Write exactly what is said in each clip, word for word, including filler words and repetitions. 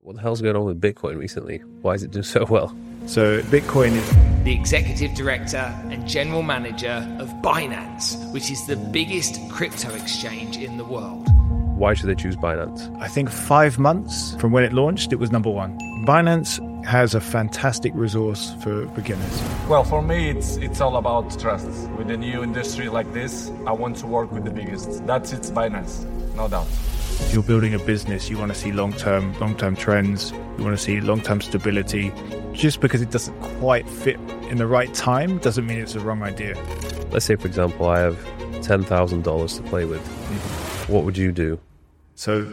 What the hell's going on with Bitcoin recently? Why is it doing so well? So Bitcoin is the executive director and general manager of Binance, which is the biggest crypto exchange in the world. Why should they choose Binance? I think five months from when it launched, it was number one. Binance has a fantastic resource for beginners. Well, for me, it's it's all about trust. With a new industry like this, I want to work with the biggest. That's it's Binance, no doubt. If you're building a business, you want to see long-term, long-term trends. You want to see long-term stability. Just because it doesn't quite fit in the right time doesn't mean it's the wrong idea. Let's say, for example, I have ten thousand dollars to play with. Mm-hmm. What would you do? So,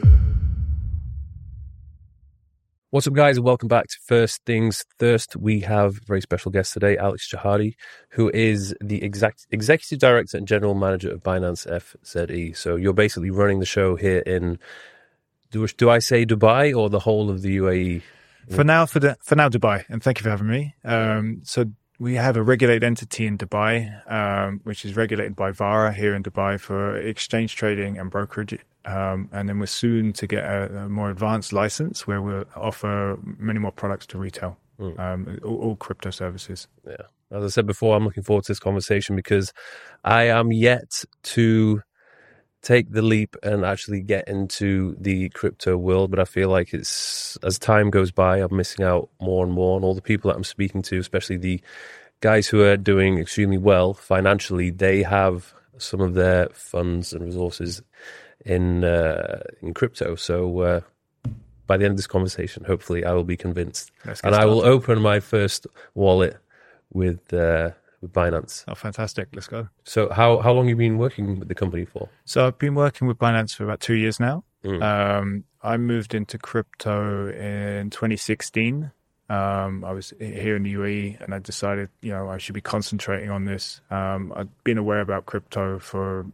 what's up, guys, and welcome back to First Things First. We have a very special guest today, Alex Jahadi, who is the exec- Executive Director and General Manager of Binance F Z E. So you're basically running the show here in, do, do I say Dubai or the whole of the U A E? For now, for, the, for now, Dubai, and thank you for having me. Um, so we have a regulated entity in Dubai, um, which is regulated by VARA here in Dubai for exchange trading and brokerage. Um, and then we're soon to get a, a more advanced license where we'll offer many more products to retail, mm. um, all, all crypto services. Yeah. As I said before, I'm looking forward to this conversation because I am yet to take the leap and actually get into the crypto world. But I feel like it's, as time goes by, I'm missing out more and more. And all the people that I'm speaking to, especially the guys who are doing extremely well financially, they have some of their funds and resources in uh, in crypto. So uh, by the end of this conversation, hopefully I will be convinced. And started. I will open my first wallet with uh, with Binance. Oh, fantastic. Let's go. So how, how long have you been working with the company for? So I've been working with Binance for about two years now. Mm. Um, I moved into crypto in twenty sixteen. Um, I was here in the U A E and I decided, you know, I should be concentrating on this. Um, I'd been aware about crypto for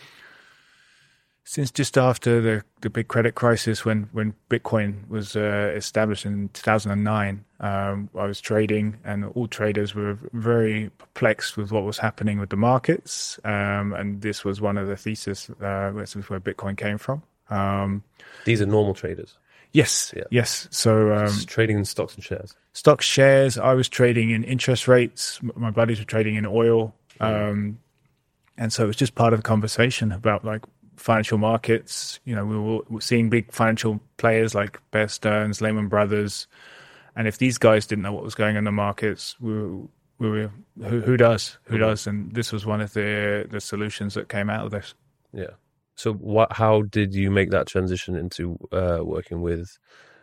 since just after the, the big credit crisis when, when Bitcoin was uh, established in two thousand nine. Um, I was trading and all traders were very perplexed with what was happening with the markets. Um, and this was one of the theses, uh, this was where Bitcoin came from. Um, These are normal traders? Yes, yeah. yes. So um, trading in stocks and shares? Stocks, shares. I was trading in interest rates. My buddies were trading in oil. Um, and so it was just part of the conversation about like, financial markets. You know, we were, we were seeing big financial players like Bear Stearns, Lehman Brothers, and if these guys didn't know what was going on in the markets, we were, we were who, who does? Who mm-hmm. does? And this was one of the the solutions that came out of this. Yeah. So, what? How did you make that transition into uh, working with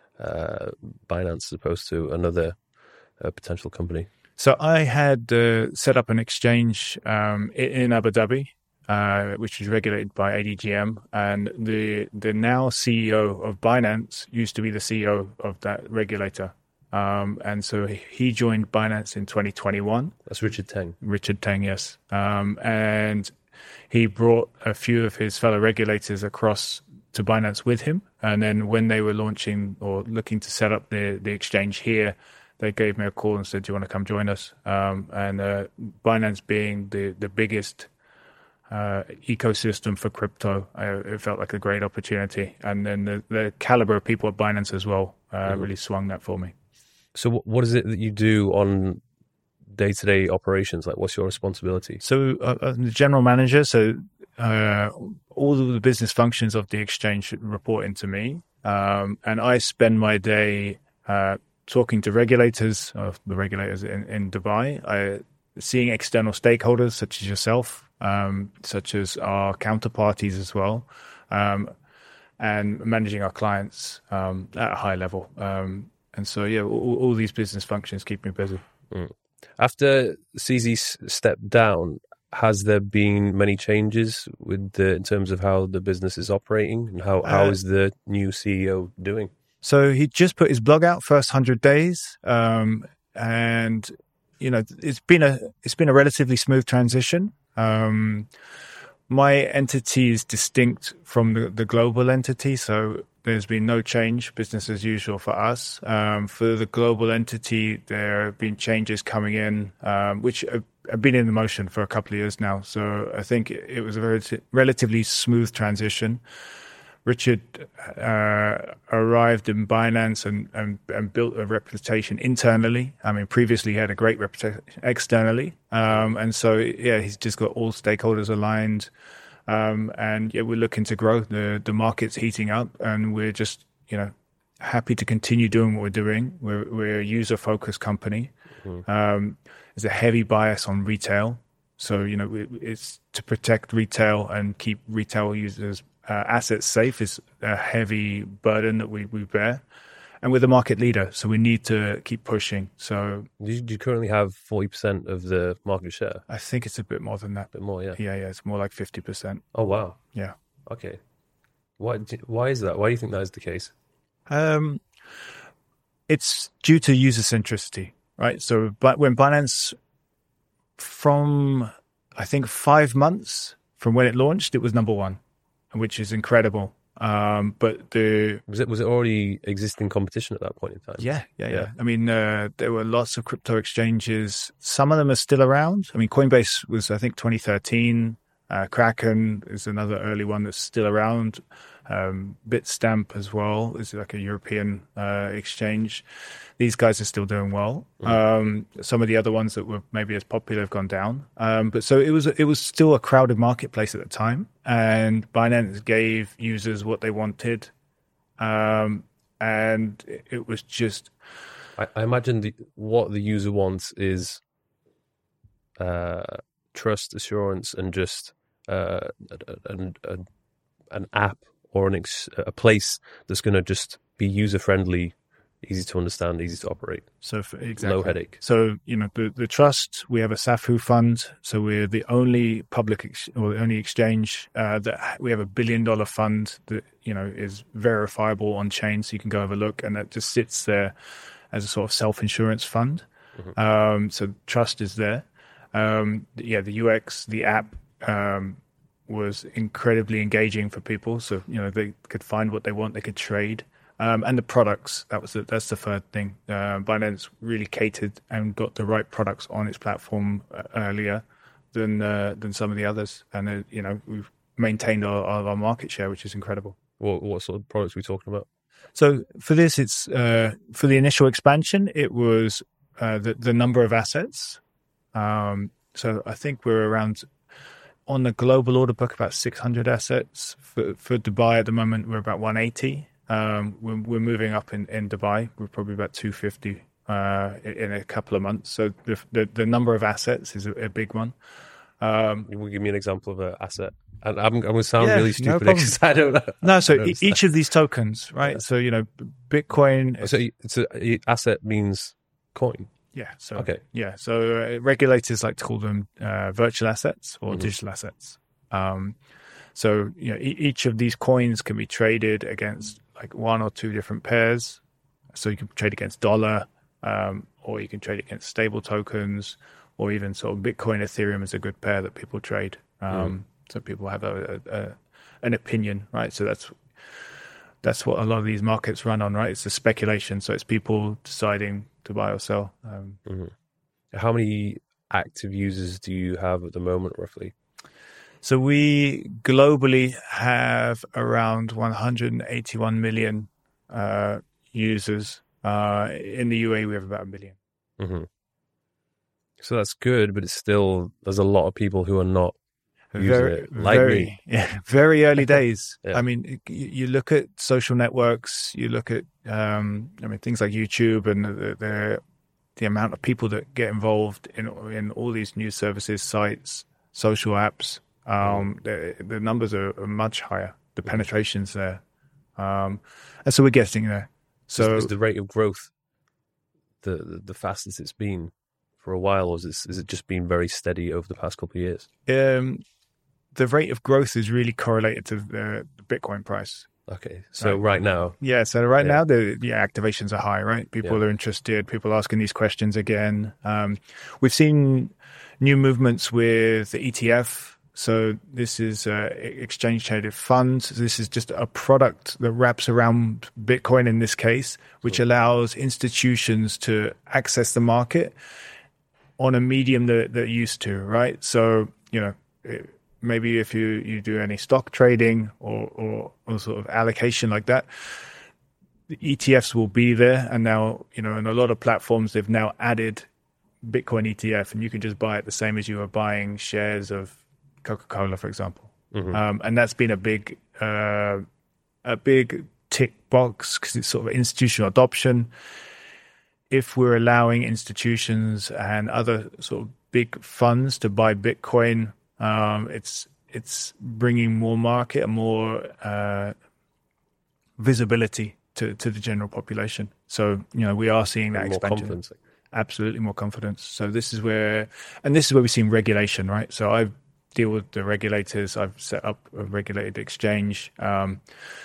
uh, Binance as opposed to another uh, potential company? So, I had uh, set up an exchange um, in, in Abu Dhabi. Uh, which is regulated by A D G M, and the the now C E O of Binance used to be the C E O of that regulator, um, and so he joined Binance in twenty twenty-one. That's Richard Teng. Richard Teng, yes, um, and he brought a few of his fellow regulators across to Binance with him, and then when they were launching or looking to set up the the exchange here, they gave me a call and said, "Do you want to come join us?" Um, and uh, Binance being the the biggest Uh, ecosystem for crypto, uh, it felt like a great opportunity, and then the, the caliber of people at Binance as well uh, mm-hmm. really swung that for me. So, what is it that you do on day-to-day operations? Like, what's your responsibility? So, uh, I'm the general manager. So, uh, all of the business functions of the exchange should report into me, um, and I spend my day uh, talking to regulators, of the regulators in, in Dubai, I, seeing external stakeholders such as yourself. Um, such as our counterparties as well, um, and managing our clients um, at a high level. Um, and so, yeah, all, all these business functions keep me busy. Mm. After C Z stepped down, has there been many changes with the, in terms of how the business is operating, and how, how uh, is the new C E O doing? So he just put his blog out, first one hundred days, um, and you know it's been a it's been a relatively smooth transition. Um, my entity is distinct from the, the global entity, so there's been no change, business as usual for us. Um, for the global entity, there have been changes coming in, um, which have, have been in motion for a couple of years now. So I think it was a very relatively smooth transition. Richard uh, arrived in Binance and, and, and built a reputation internally. I mean, previously he had a great reputation externally. Um, and so, yeah, he's just got all stakeholders aligned. Um, and yeah, we're looking to grow. The, the market's heating up, and we're just, you know, happy to continue doing what we're doing. We're, we're a user-focused company. Mm-hmm. Um, there's a heavy bias on retail. So, you know, it, it's to protect retail and keep retail users' uh, assets safe is a heavy burden that we, we bear. And we're the market leader, so we need to keep pushing. So, do you, do you currently have forty percent of the market share? I think it's a bit more than that. A bit more, yeah. Yeah, yeah, it's more like fifty percent. Oh, wow. Yeah. Okay. Why, why is that? Why do you think that is the case? Um, it's due to user centricity, right? So, but when Binance, from I think five months from when it launched, it was number one, which is incredible. Um, but the was it was it already existing competition at that point in time? Yeah, yeah, yeah. Yeah. I mean, uh, there were lots of crypto exchanges. Some of them are still around. I mean, Coinbase was, I think, twenty thirteen. Uh, Kraken is another early one that's still around. Um, Bitstamp as well is like a European uh, exchange. These guys are still doing well. Mm. Um, some of the other ones that were maybe as popular have gone down. Um, but so it was it was still a crowded marketplace at the time, and Binance gave users what they wanted, um, and it, it was just. I, I imagine the, what the user wants is uh, trust, assurance, and just uh, an, an an app or an ex, a place that's going to just be user friendly, easy to understand, easy to operate. So for, exactly. Low headache. So, you know, the, the trust, we have a S A F U fund. So we're the only public ex- or the only exchange uh, that we have a billion dollar fund that, you know, is verifiable on chain. So you can go have a look, and that just sits there as a sort of self-insurance fund. Mm-hmm. Um, so trust is there. Um, yeah, the U X, the app, um, was incredibly engaging for people. So, you know, they could find what they want, they could trade. Um, and the products, that was the, that's the third thing. Uh, Binance really catered and got the right products on its platform uh, earlier than uh, than some of the others. And, uh, you know, we've maintained our, our market share, which is incredible. What, what sort of products are we talking about? So for this, it's uh, for the initial expansion, it was uh, the, the number of assets. Um, so I think we're around... on the global order book, about six hundred assets. For, for Dubai at the moment, we're about one eighty. Um, we're, we're moving up in, in Dubai. We're probably about two fifty uh, in a couple of months. So the the, the number of assets is a, a big one. Um, you will give me an example of an asset. And I'm, I'm going to sound yeah, really stupid no because I don't know. No, so don't e- each of these tokens, right? Yeah. So, you know, Bitcoin. So it's a, asset means coin. Yeah. So okay. Yeah. So uh, regulators like to call them uh, virtual assets or mm-hmm. digital assets. Um, so you know, e- each of these coins can be traded against like one or two different pairs. So you can trade against dollar, um, or you can trade against stable tokens, or even sort of Bitcoin, Ethereum is a good pair that people trade. Um, mm. So people have a, a, a an opinion, right? So that's that's what a lot of these markets run on, right? It's a speculation. So it's people deciding to buy or sell. Um, mm-hmm. How many active users do you have at the moment, roughly? So we globally have around one hundred eighty-one million uh, users. Uh, in the U A E, we have about a million. Mm-hmm. So that's good, but it's still, there's a lot of people who are not using very, it, like very, me. Yeah, very early days. Yeah. I mean, you, you look at social networks, you look at, um, I mean, things like YouTube and the, the the amount of people that get involved in in all these news services, sites, social apps. Um, the, the numbers are, are much higher. The penetration's there, um, and so we're getting there. So is, is the rate of growth the, the the fastest it's been for a while, or is it, is it just been very steady over the past couple of years? Um, the rate of growth is really correlated to the, the Bitcoin price. Okay, so right, right now, yeah. So right yeah. now, the yeah, activations are high. Right, people yeah. are interested. People are asking these questions again. Um, we've seen new movements with the E T F. So this is uh, exchange traded funds. This is just a product that wraps around Bitcoin in this case, which allows institutions to access the market on a medium that they're used to, right? So, you know, maybe if you, you do any stock trading or, or, or sort of allocation like that, the E T Fs will be there. And now, you know, in a lot of platforms, they've now added Bitcoin E T F, and you can just buy it the same as you were buying shares of Coca-Cola, for example. Mm-hmm. Um, and that's been a big, uh, a big tick box because it's sort of institutional adoption. If we're allowing institutions and other sort of big funds to buy Bitcoin, um, it's it's bringing more market and more uh, visibility to, to the general population. So, you know, we are seeing that more expansion. Confidence. Absolutely more confidence. So this is where, and this is where we've seen regulation, right? So I deal with the regulators. I've set up a regulated exchange, um,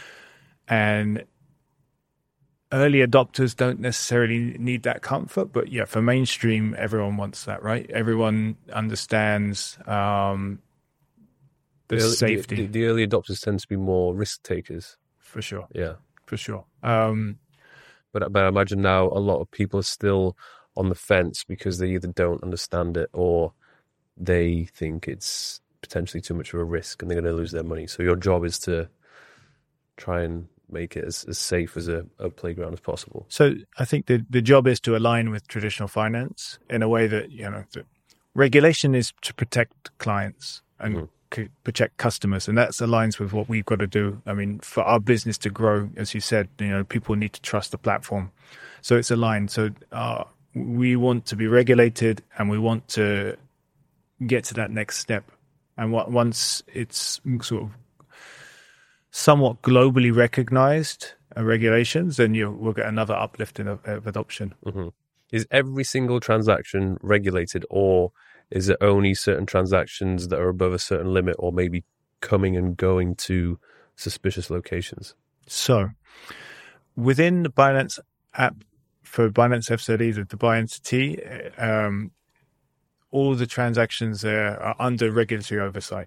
and early adopters don't necessarily need that comfort, but yeah, for mainstream, everyone wants that, right? Everyone understands um, the, the early, safety. The, the early adopters tend to be more risk takers. For sure. Yeah. For sure. Um, but, but I imagine now a lot of people are still on the fence because they either don't understand it or they think it's potentially too much of a risk and they're going to lose their money. So your job is to try and make it as, as safe as a, a playground as possible. So I think the, the job is to align with traditional finance in a way that, you know, the regulation is to protect clients and mm-hmm. c- protect customers. And that aligns with what we've got to do. I mean, for our business to grow, as you said, you know, people need to trust the platform. So it's aligned. So uh, we want to be regulated and we want to get to that next step. And what, once it's sort of somewhat globally recognized uh, regulations, then you will get another uplift in of, of adoption. Mm-hmm. Is every single transaction regulated, or is it only certain transactions that are above a certain limit or maybe coming and going to suspicious locations? So within the Binance app for Binance F Z E, the Dubai entity, um, all the transactions there are under regulatory oversight.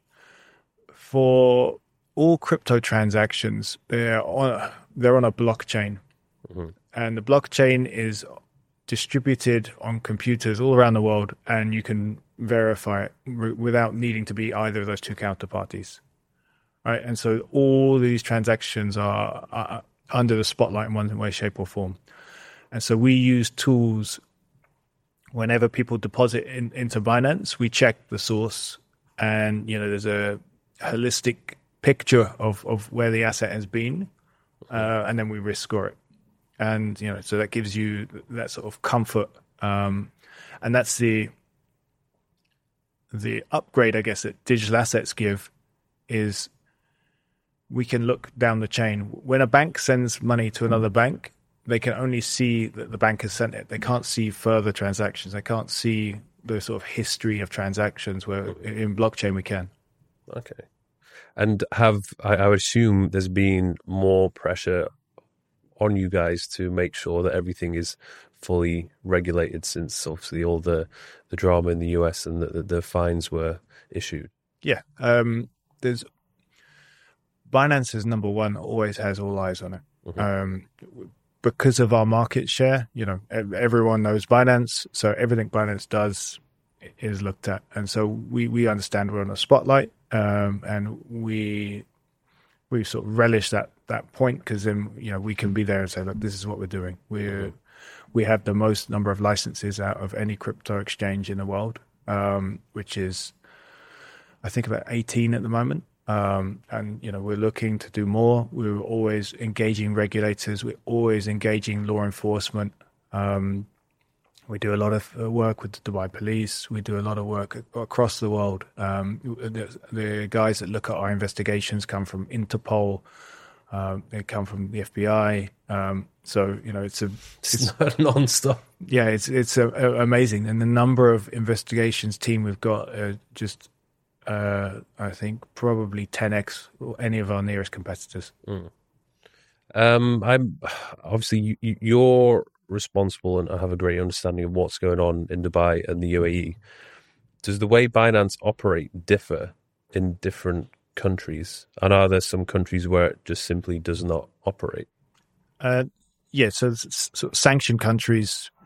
For all crypto transactions, they're on, they're on a blockchain. Mm-hmm. And the blockchain is distributed on computers all around the world, and you can verify it r- without needing to be either of those two counterparties. Right? And so all these transactions are, are under the spotlight in one way, shape, or form. And so we use tools. Whenever people deposit in, into Binance, we check the source, and you know there's a holistic picture of, of where the asset has been, uh, and then we risk score it, and you know so that gives you that sort of comfort, um, and that's the the upgrade, I guess, that digital assets give is we can look down the chain. When a bank sends money to another bank, they can only see that the bank has sent it. They can't see further transactions. They can't see the sort of history of transactions, where in blockchain we can. Okay. And have, I, I would assume there's been more pressure on you guys to make sure that everything is fully regulated since obviously all the, the drama in the U S and the, the, the fines were issued. Yeah. Um, there's Binance is number one, always has all eyes on it. Mm-hmm. Um, because of our market share, you know, everyone knows Binance, so everything Binance does is looked at. And so we, we understand we're on a spotlight, um, and we we sort of relish that that point, because then, you know, we can be there and say, look, this is what we're doing. We're we have the most number of licenses out of any crypto exchange in the world, um, which is, I think, about eighteen at the moment. Um, and, you know, we're looking to do more. We're always engaging regulators. We're always engaging law enforcement. Um, we do a lot of work with the Dubai police. We do a lot of work across the world. Um, the, the guys that look at our investigations come from Interpol. Um, they come from the F B I. Um, so, you know, it's a it's, it's non-stop. Yeah, it's it's a, a, amazing. And the number of investigations team we've got are just, Uh, I think probably ten x any of our nearest competitors. Mm. Um, I'm obviously you, you, you're responsible, and I have a great understanding of what's going on in Dubai and the U A E. Does the way Binance operate differ in different countries, and are there some countries where it just simply does not operate? Uh, yeah, so, so sanctioned countries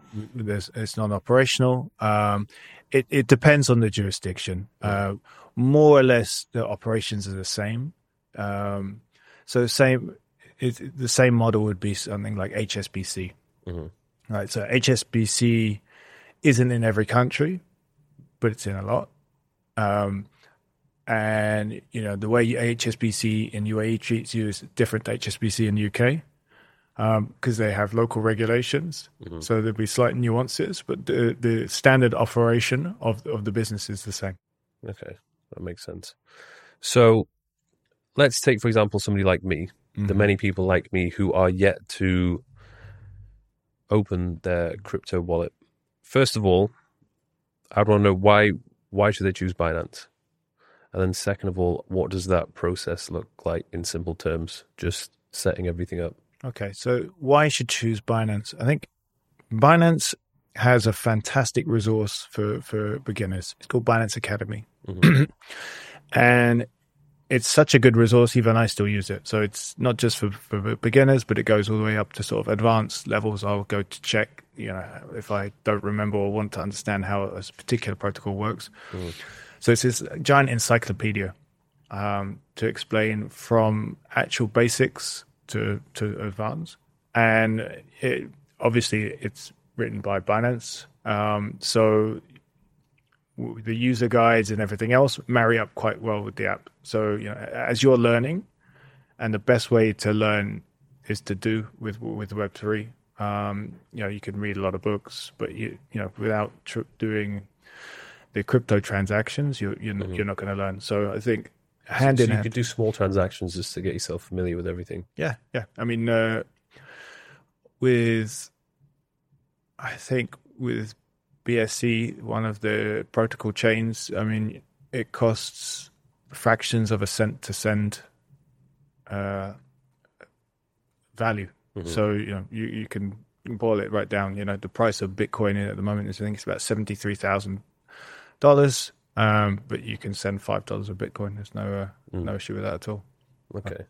there's, it's non-operational. Um, it, it depends on the jurisdiction. Uh, more or less, the operations are the same. Um, so same, it, the same model would be something like H S B C. Mm-hmm. Right. So H S B C isn't in every country, but it's in a lot. Um, and you know the way H S B C in U A E treats you is different to H S B C in the U K. Because um, they have local regulations, mm-hmm. so there'll be slight nuances, but the, the standard operation of of the business is the same. Okay, that makes sense. So let's take, for example, somebody like me, mm-hmm. the many people like me who are yet to open their crypto wallet. First of all, I'd want to know why why should they choose Binance? And then second of all, what does that process look like in simple terms, just setting everything up? Okay, so why you should choose Binance? I think Binance has a fantastic resource for, for beginners. It's called Binance Academy. Mm-hmm. And it's such a good resource, even I still use it. So it's not just for, for beginners, but it goes all the way up to sort of advanced levels. I'll go to check, you know, if I don't remember or want to understand how a particular protocol works. Mm. So it's this giant encyclopedia um, to explain from actual basics to to advance, and it, obviously it's written by Binance, um, so w- the user guides and everything else marry up quite well with the app. So you know, as you're learning, and the best way to learn is to do with with Web three. Um, you know, you can read a lot of books, but you you know without tr- doing the crypto transactions, you you're, mm-hmm. you're not going to learn. So I think. Hand so, in so you hand. could do small transactions just to get yourself familiar with everything. Yeah, yeah. I mean, uh, with I think with B S C, one of the protocol chains, I mean, it costs fractions of a cent to send uh, value. Mm-hmm. So you know, you, you can boil it right down. You know, the price of Bitcoin at the moment is I think it's about seventy three thousand dollars. Um, but you can send five dollars of Bitcoin. There's no uh, mm. no issue with that at all. Okay.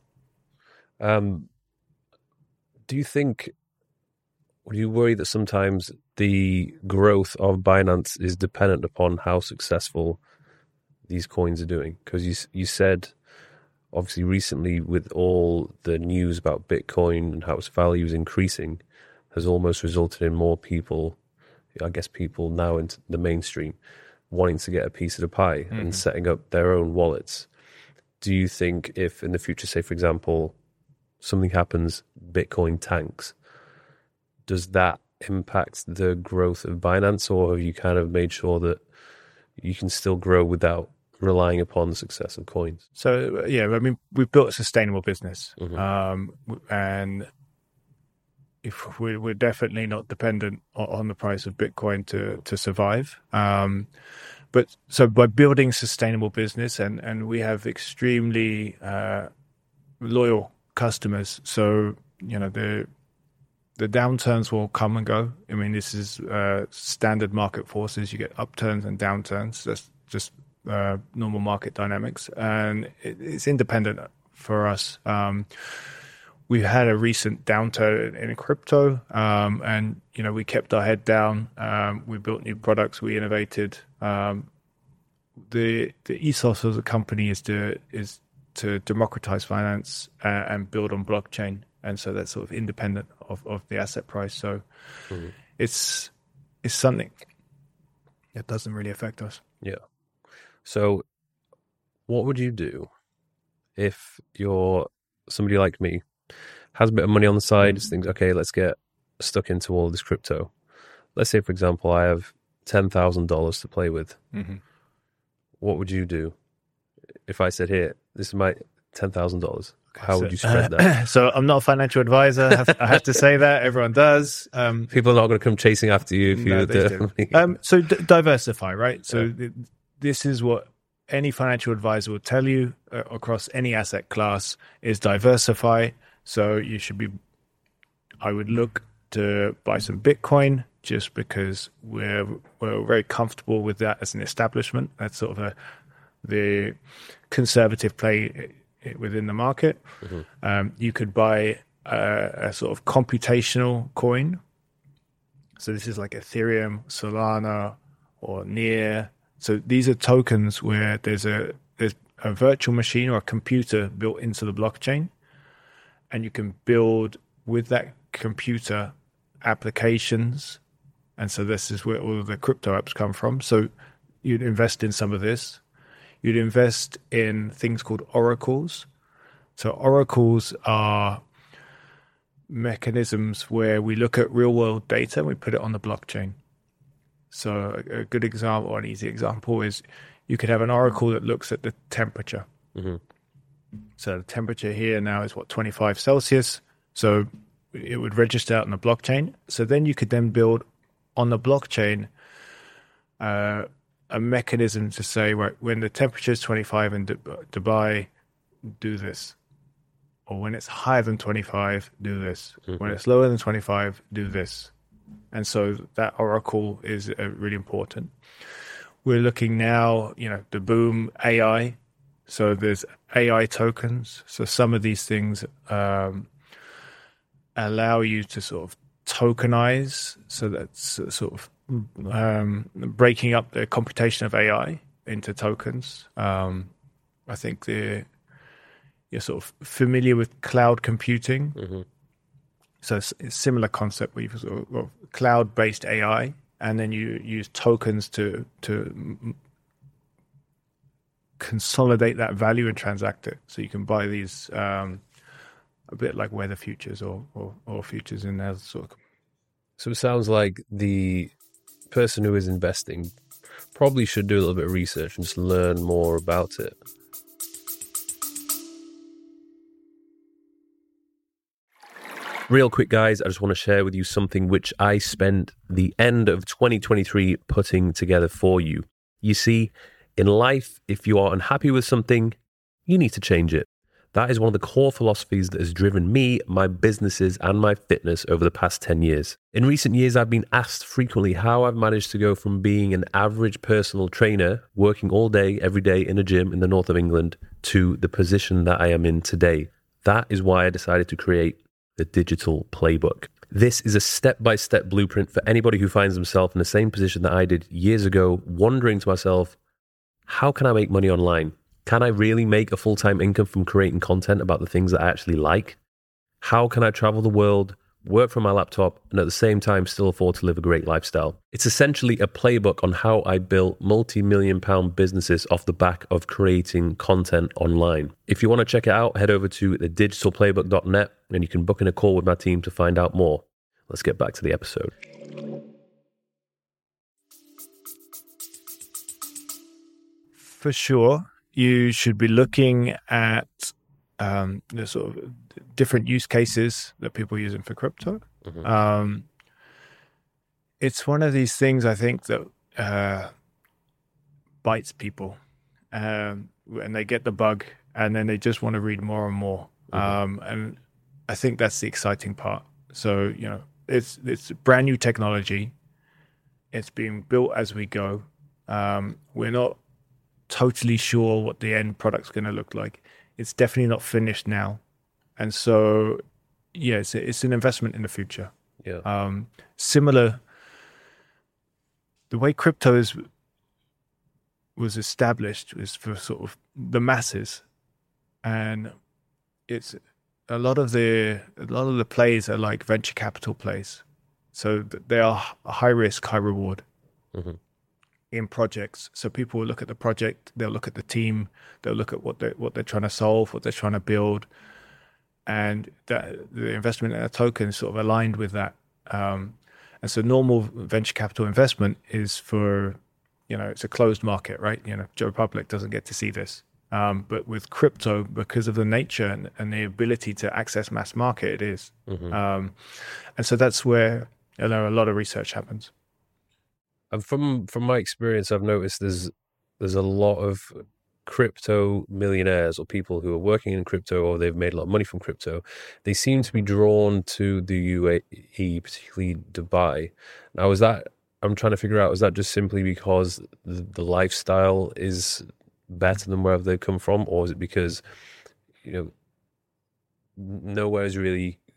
Um, do you think, or do you worry that sometimes the growth of Binance is dependent upon how successful these coins are doing? Because you you said, obviously, recently with all the news about Bitcoin and how its value is increasing, has almost resulted in more people, I guess, people now into the mainstream, wanting to get a piece of the pie mm-hmm. and setting up their own wallets. Do you think if in the future, say for example, something happens, Bitcoin tanks, does that impact the growth of Binance, or have you kind of made sure that you can still grow without relying upon the success of coins? So yeah, I mean, we've built a sustainable business, mm-hmm. um, and if we're, we're definitely not dependent on the price of Bitcoin to to survive. Um, but so by building sustainable business, and, and we have extremely uh, loyal customers. So you know the the downturns will come and go. I mean, this is uh, standard market forces. You get upturns and downturns. That's just uh, normal market dynamics, and it, it's independent for us. Um, We had a recent downturn in crypto, um, and you know we kept our head down. Um, we built new products. We innovated. Um, the the ethos of the company is to is to democratize finance uh, and build on blockchain, and so that's sort of independent of, of the asset price. So mm-hmm. it's it's something that doesn't really affect us. Yeah. So, what would you do if you're somebody like me? Has a bit of money on the side, just thinks, okay, let's get stuck into all this crypto. Let's say, for example, I have ten thousand dollars to play with. Mm-hmm. What would you do if I said, here, this is my ten thousand dollars? How so, would you spread uh, that? So I'm not a financial advisor. I have, I have to say that. Everyone does. Um, People are not going to come chasing after you if no, you do. um, So d- diversify, right? So yeah. th- this is what any financial advisor will tell you uh, across any asset class is diversify. So you should be, I would look to buy some Bitcoin just because we're we're very comfortable with that as an establishment. That's sort of a the conservative play within the market. Mm-hmm. Um, you could buy a, a sort of computational coin. So this is like Ethereum, Solana, or Near. So these are tokens where there's a there's a virtual machine or a computer built into the blockchain, and you can build with that computer applications. And so this is where all of the crypto apps come from. So you'd invest in some of this. You'd invest in things called oracles. So oracles are mechanisms where we look at real world data and we put it on the blockchain. So a good example, or an easy example, is you could have an oracle that looks at the temperature. Mm-hmm. So the temperature here now is what, twenty-five Celsius. So it would register out on the blockchain. So then you could then build on the blockchain uh, a mechanism to say, right, when the temperature is twenty-five in Dubai, do this. Or when it's higher than twenty-five, do this. Mm-hmm. When it's lower than twenty-five, do this. And so that oracle is uh, really important. We're looking now, you know, the boom A I. So there's A I tokens. So some of these things um, allow you to sort of tokenize. So that's sort of um, breaking up the computation of A I into tokens. Um, I think the you're sort of familiar with cloud computing. Mm-hmm. So it's a similar concept where you've sort of cloud-based A I, and then you use tokens to to consolidate that value and transact it. So you can buy these um, a bit like weather futures or, or, or futures in there. Sort of. So it sounds like the person who is investing probably should do a little bit of research and just learn more about it. Real quick, guys, I just want to share with you something which I spent the end of twenty twenty-three putting together for you. You see, in life, if you are unhappy with something, you need to change it. That is one of the core philosophies that has driven me, my businesses, and my fitness over the past ten years. In recent years, I've been asked frequently how I've managed to go from being an average personal trainer, working all day, every day in a gym in the north of England, to the position that I am in today. That is why I decided to create the Digital Playbook. This is a step-by-step blueprint for anybody who finds themselves in the same position that I did years ago, wondering to myself, how can I make money online? Can I really make a full-time income from creating content about the things that I actually like? How can I travel the world, work from my laptop, and at the same time still afford to live a great lifestyle? It's essentially a playbook on how I built multi-million pound businesses off the back of creating content online. If you want to check it out, head over to the digital playbook dot net and you can book in a call with my team to find out more. Let's get back to the episode. For sure, you should be looking at um, the sort of different use cases that people are using for crypto. Mm-hmm. Um, it's one of these things, I think, that uh, bites people. Um, and they get the bug, and then they just want to read more and more. Mm-hmm. Um, and I think that's the exciting part. So, you know, it's it's brand new technology. It's being built as we go. Um, we're not totally sure what the end product's going to look like. It's definitely not finished now. And so, yeah, it's, it's an investment in the future. Yeah. Um, similar, the way crypto is was established is for sort of the masses, and it's a lot of the a lot of the plays are like venture capital plays, so they are high risk, high reward. Mm-hmm. In projects. So people will look at the project, they'll look at the team, they'll look at what they're, what they're trying to solve, what they're trying to build. And that, the investment in a token is sort of aligned with that. Um, and so normal venture capital investment is for, you know, it's a closed market, right? You know, Joe Public doesn't get to see this. Um, but with crypto, because of the nature and, and the ability to access mass market, it is. Mm-hmm. Um, and so that's where, you know, a lot of research happens. And from from my experience, I've noticed there's there's a lot of crypto millionaires or people who are working in crypto or they've made a lot of money from crypto. They seem to be drawn to the U A E, particularly Dubai. Now, is that, I'm trying to figure out, is that just simply because the, the lifestyle is better than wherever they come from, or is it because, you know, nowhere is really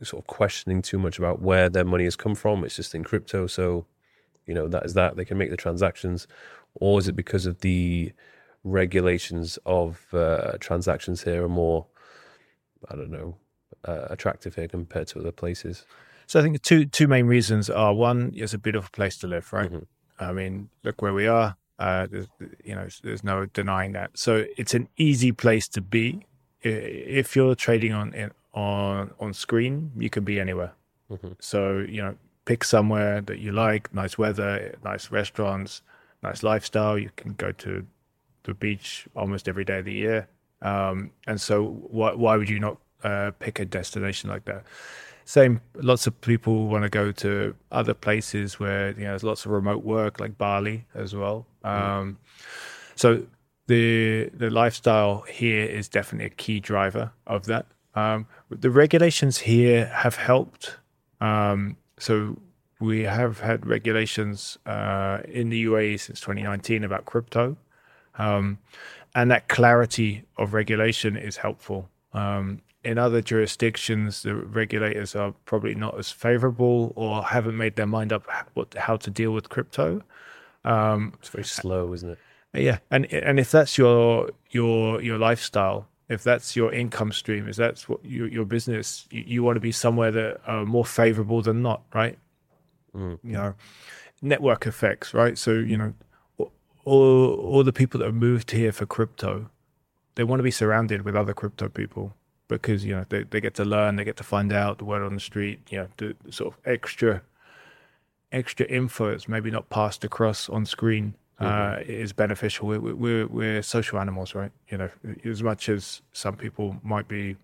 sort of questioning too much about where their money has come from. It's just in crypto, so you know that is that they can make the transactions, or is it because of the regulations of uh, transactions here are more, I don't know, uh, attractive here compared to other places? So I think the two two main reasons are, one, it's a beautiful place to live, right? Mm-hmm. I mean, look where we are. Uh, there's, you know, there's no denying that. So it's an easy place to be. If you're trading on on on screen, you can be anywhere. Mm-hmm. So you know, pick somewhere that you like. Nice weather, nice restaurants, nice lifestyle. You can go to the beach almost every day of the year. Um, and so, why why would you not uh, pick a destination like that? Same, lots of people want to go to other places where, you know, there's lots of remote work, like Bali as well. Um, so the the lifestyle here is definitely a key driver of that. Um, the regulations here have helped. Um, so we have had regulations uh, in the U A E since twenty nineteen about crypto. Um, and that clarity of regulation is helpful. Um, In other jurisdictions, the regulators are probably not as favorable or haven't made their mind up what, how to deal with crypto. Um, it's very slow, isn't it? Yeah, and and if that's your your your lifestyle, if that's your income stream, if that's what your your business, you, you want to be somewhere that are more favorable than not, right? Mm. You know, network effects, right? So you know, all all the people that have moved here for crypto, they want to be surrounded with other crypto people. Because, you know, they, they get to learn, they get to find out the word on the street, you know, the, the sort of extra extra info that's maybe not passed across on screen uh, mm-hmm. is beneficial. We're, we're, we're social animals, right? You know, as much as some people might be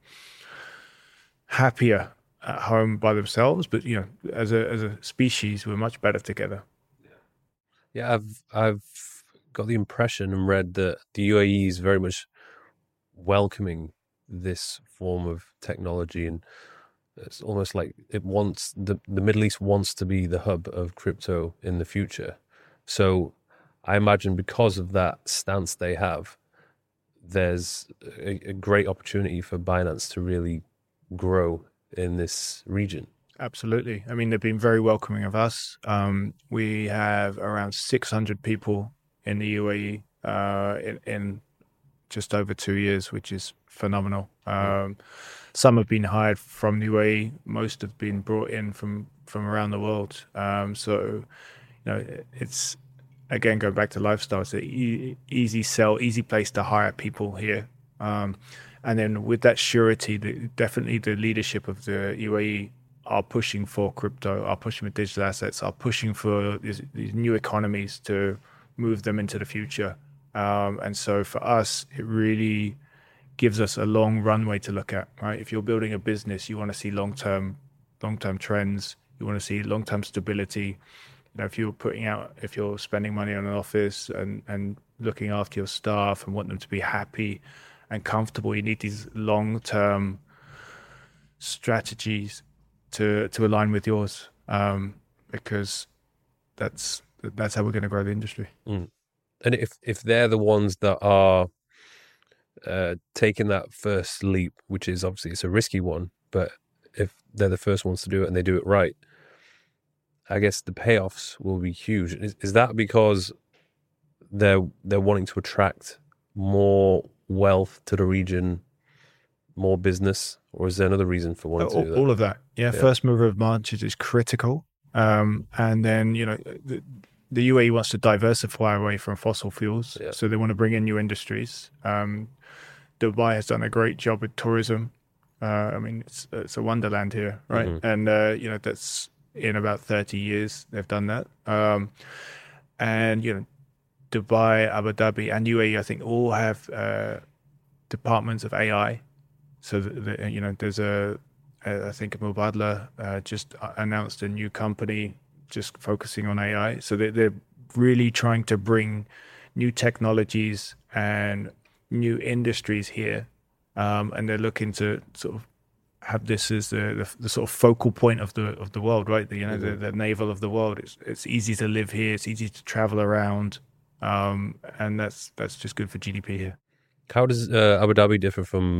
happier at home by themselves, but, you know, as a as a species, we're much better together. Yeah, I've, I've got the impression and read that the U A E is very much welcoming this form of technology, and it's almost like it wants the the Middle East wants to be the hub of crypto in the future. So I imagine because of that stance they have, there's a, a great opportunity for Binance to really grow in this region. Absolutely. I mean, they've been very welcoming of us. Um, we have around six hundred people in the U A E uh, in, in just over two years, which is phenomenal. Um, some have been hired from the U A E. Most have been brought in from, from around the world. Um, so, you know, it's, again, going back to lifestyle, it's an e- easy sell, easy place to hire people here. Um, and then with that surety, the, definitely the leadership of the U A E are pushing for crypto, are pushing for digital assets, are pushing for these, these new economies to move them into the future. Um, and so for us, it really gives us a long runway to look at, right? If you're building a business, you want to see long-term, long-term trends. You want to see long-term stability. You know, if you're putting out, if you're spending money on an office and, and looking after your staff and want them to be happy and comfortable, you need these long-term strategies to to align with yours, um, because that's that's how we're going to grow the industry. Mm. And if if they're the ones that are uh, taking that first leap, which is obviously it's a risky one, but if they're the first ones to do it and they do it right, I guess the payoffs will be huge. Is, is that because they're they're wanting to attract more wealth to the region, more business, or is there another reason for wanting all, to do that? All of that, yeah. yeah. First mover advantage is critical, um, and then you know. The, The U A E wants to diversify away from fossil fuels, yeah. so they want to bring in new industries. Um, Dubai has done a great job with tourism. Uh, I mean, it's it's a wonderland here, right? Mm-hmm. And uh, you know, that's in about thirty years they've done that. Um, and you know, Dubai, Abu Dhabi, and U A E, I think, all have uh, departments of A I. So the, the, you know, there's a, a I think Mubadala uh, just announced a new company just focusing on A I. So they're, they're really trying to bring new technologies and new industries here. Um, and they're looking to sort of have this as the, the, the sort of focal point of the of the world, right? The, you know, mm-hmm. the, the navel of the world. It's it's easy to live here. It's easy to travel around. Um, and that's that's just good for G D P here. How does uh, Abu Dhabi differ from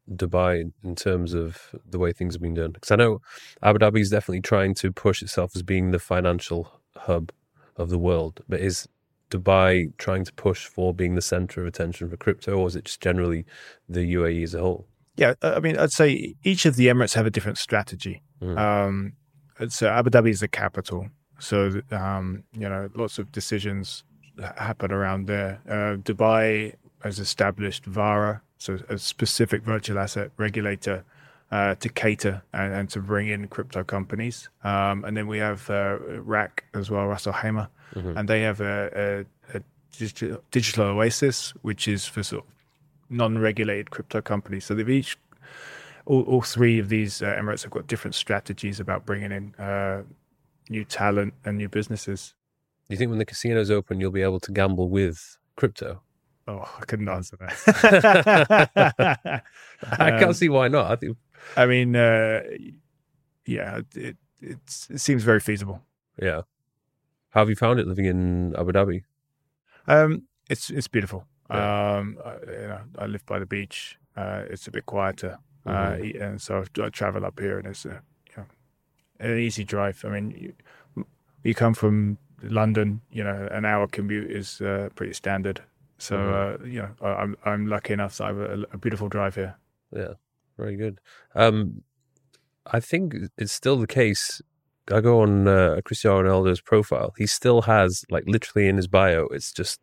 Dubai in terms of the way things have been done? Because I know Abu Dhabi is definitely trying to push itself as being the financial hub of the world, but is Dubai trying to push for being the center of attention for crypto, or is it just generally the U A E as a whole? Yeah, I mean, I'd say each of the Emirates have a different strategy. Mm. Um, so Abu Dhabi is the capital. So, um, you know, lots of decisions happen around there. Uh, Dubai has established VARA, so a specific virtual asset regulator uh, to cater and, and to bring in crypto companies. Um, and then we have uh, R A C as well, Ras Al Khaimah, mm-hmm. and they have a, a, a digital, digital oasis, which is for sort of non-regulated crypto companies. So they've each, all, all three of these uh, Emirates have got different strategies about bringing in uh, new talent and new businesses. Do you think when the casinos open, you'll be able to gamble with crypto? Oh, I couldn't answer that. I can't um, see why not. I think. I mean, uh, yeah, it, it's, it seems very feasible. Yeah. How have you found it living in Abu Dhabi? Um, it's it's beautiful. Yeah. Um, I, you know, I live by the beach. Uh, it's a bit quieter, mm-hmm. uh, and so I travel up here, and it's a, you know, an easy drive. I mean, you, you come from London, you know, an hour commute is uh, pretty standard. So, mm-hmm. uh, you know, I'm I'm lucky enough that I have a, a beautiful drive here. Yeah, very good. Um, I think it's still the case. I go on uh, Cristiano Ronaldo's profile. He still has, like, literally in his bio, it's just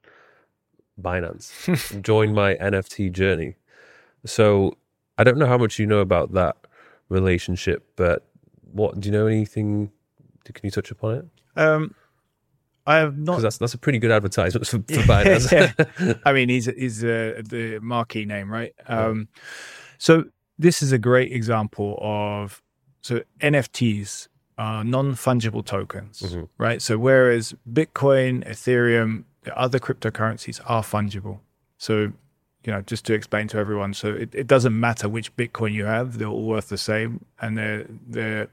Binance. Join my N F T journey. So I don't know how much you know about that relationship, but what do you know anything? Can you touch upon it? Um, I have not. Because that's that's a pretty good advertisement for, for Binance. Yeah. I mean, he's he's uh, the marquee name, right? Um, so this is a great example of so N F Ts are non-fungible tokens, mm-hmm. right? So whereas Bitcoin, Ethereum, the other cryptocurrencies are fungible. So, you know, just to explain to everyone, so it, it doesn't matter which Bitcoin you have; they're all worth the same, and they're they're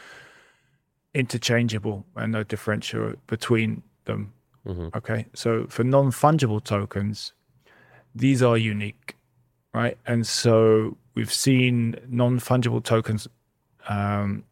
interchangeable and no differential between them. Mm-hmm. Okay, so for non-fungible tokens, these are unique, right? And so we've seen non-fungible tokens. Um,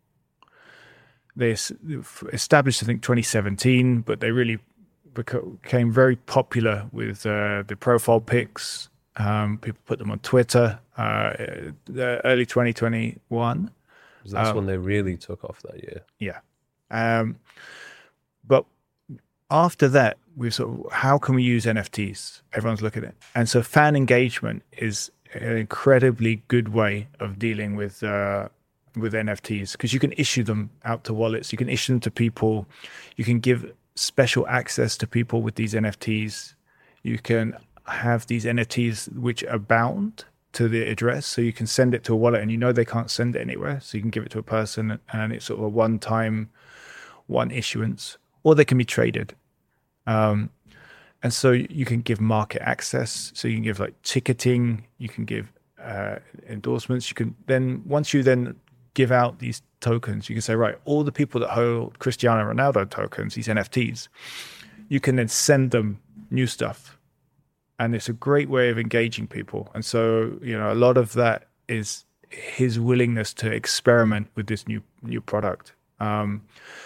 they established, I think, twenty seventeen, but they really became very popular with uh, the profile pics. Um, people put them on Twitter. Uh, early twenty twenty-one. That's um, when they really took off that year. Yeah. Um, but after that, we've sort of, how can we use N F Ts? Everyone's looking at it. And so fan engagement is an incredibly good way of dealing with uh, with N F Ts, because you can issue them out to wallets. You can issue them to people. You can give special access to people with these N F Ts. You can have these N F Ts which are bound to the address, so you can send it to a wallet and you know they can't send it anywhere, so you can give it to a person and it's sort of a one-time one issuance, or they can be traded, um and so you can give market access, so you can give like ticketing, you can give uh endorsements. You can then, once you then give out these tokens, you can say, right, all the people that hold Cristiano Ronaldo tokens, these N F Ts, you can then send them new stuff. And it's a great way of engaging people. And so, you know, a lot of that is his willingness to experiment with this new new product. Um,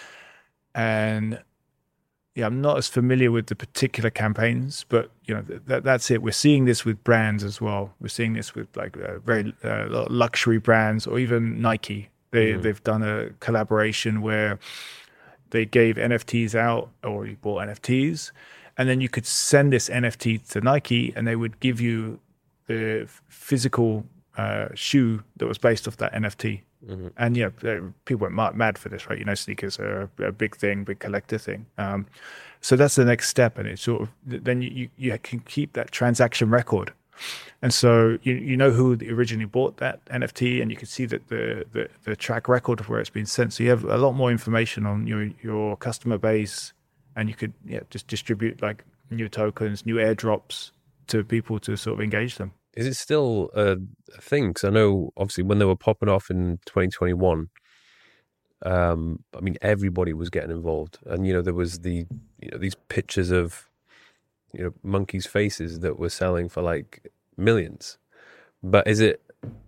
and yeah, I'm not as familiar with the particular campaigns, but, you know, that, that's it. We're seeing this with brands as well. We're seeing this with like uh, very uh, luxury brands, or even Nike. They, mm-hmm. They've done a collaboration where they gave N F Ts out, or you bought N F Ts. And then you could send this N F T to Nike, and they would give you the physical uh, shoe that was based off that N F T. Mm-hmm. And yeah, people went mad for this, right? You know, sneakers are a big thing, big collector thing. Um, so that's the next step, and it's sort of then you you can keep that transaction record, and so you you know who originally bought that N F T, and you can see that the the, the track record of where it's been sent. So you have a lot more information on your your customer base. And you could yeah just distribute like new tokens, new airdrops to people to sort of engage them. Is it still a thing? Because I know, obviously, when they were popping off in twenty twenty-one, um, I mean, everybody was getting involved. And, you know, there was the, you know, these pictures of, you know, monkeys' faces that were selling for like millions. But is it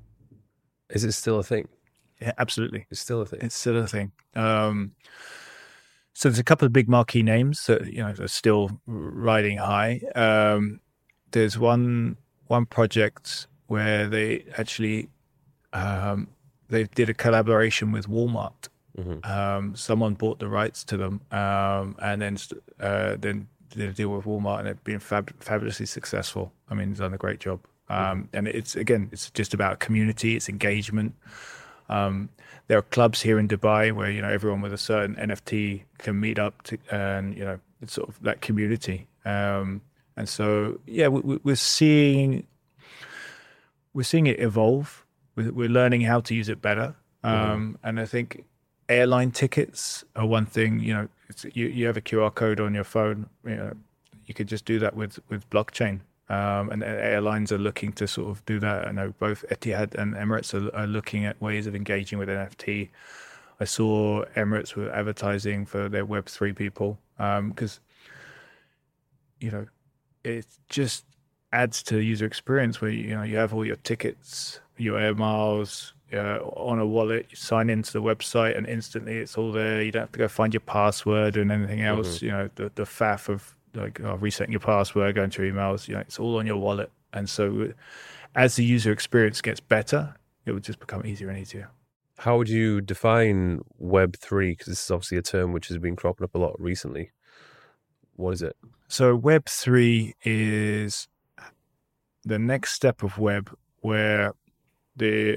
Is it still a thing? Yeah, absolutely. It's still a thing. It's still a thing. Um, so there's a couple of big marquee names that you know are still riding high. Um, there's one one project where they actually um, they did a collaboration with Walmart. Mm-hmm. Um, someone bought the rights to them, um, and then uh, then did a deal with Walmart, and it's been fab- fabulously successful. I mean, it's done a great job. Um, mm-hmm. And it's again, it's just about community, it's engagement. Um, there are clubs here in Dubai where you know everyone with a certain N F T can meet up, to, and you know it's sort of that community. Um, and so, yeah, we, we're seeing we're seeing it evolve. We're, we're learning how to use it better. Um, mm-hmm. And I think airline tickets are one thing. You know, it's, you you have a Q R code on your phone. You know, you could just do that with with blockchain. Um, and airlines are looking to sort of do that. I know both Etihad and Emirates are, are looking at ways of engaging with N F T. I saw Emirates were advertising for their Web three people because, um, you know, it just adds to user experience where, you know, you have all your tickets, your air miles uh, on a wallet, you sign into the website and instantly it's all there. You don't have to go find your password and anything else. Mm-hmm. You know, the, the faff of like oh, resetting your password, going to emails, you know, it's all on your wallet. And so as the user experience gets better, it would just become easier and easier. How would you define Web three? Because this is obviously a term which has been cropping up a lot recently. What is it? So Web three is the next step of web where the...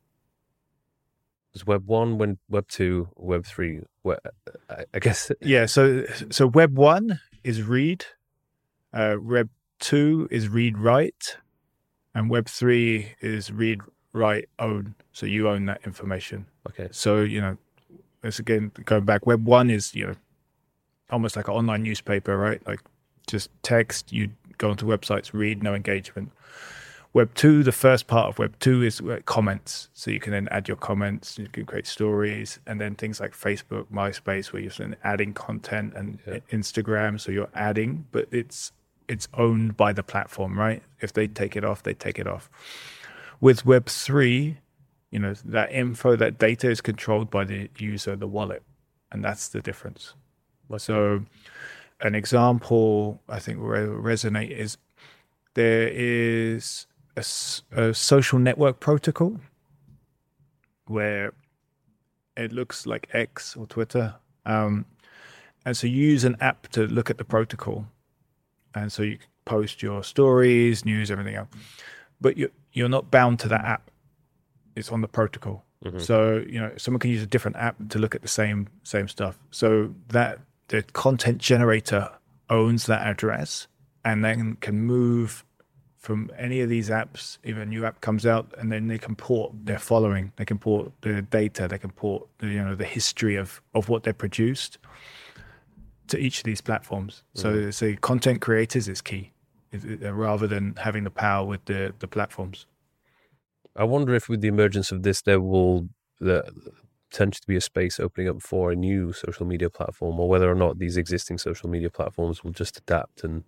Is Web one, when Web two, Web three? Web, I guess... Yeah, so so Web one is read, uh, Web two is read write, and Web three is read write own. So you own that information. Okay. So you know, it's again going back. Web one is you know almost like an online newspaper, right? Like just text. You go onto websites, read, no engagement. Web two, the first part of Web two is comments. So you can then add your comments, you can create stories, and then things like Facebook, MySpace, where you're adding content, and yeah. Instagram. So you're adding, but it's it's owned by the platform, right? If they take it off, they take it off. With Web three, you know, that info, that data is controlled by the user, the wallet, and that's the difference. So an example I think will resonate is there is A, a social network protocol where it looks like X or Twitter. Um, and so you use an app to look at the protocol. And so you post your stories, news, everything else. But you're, you're not bound to that app. It's on the protocol. Mm-hmm. So, you know, someone can use a different app to look at the same same stuff. So that the content generator owns that address and then can move from any of these apps. If a new app comes out, and then they can port their following, they can port the data, they can port the, you know, the history of, of what they produced to each of these platforms. Mm. So, so content creators is key, rather than having the power with the, the platforms. I wonder if with the emergence of this, there will the, potentially be a space opening up for a new social media platform, or whether or not these existing social media platforms will just adapt and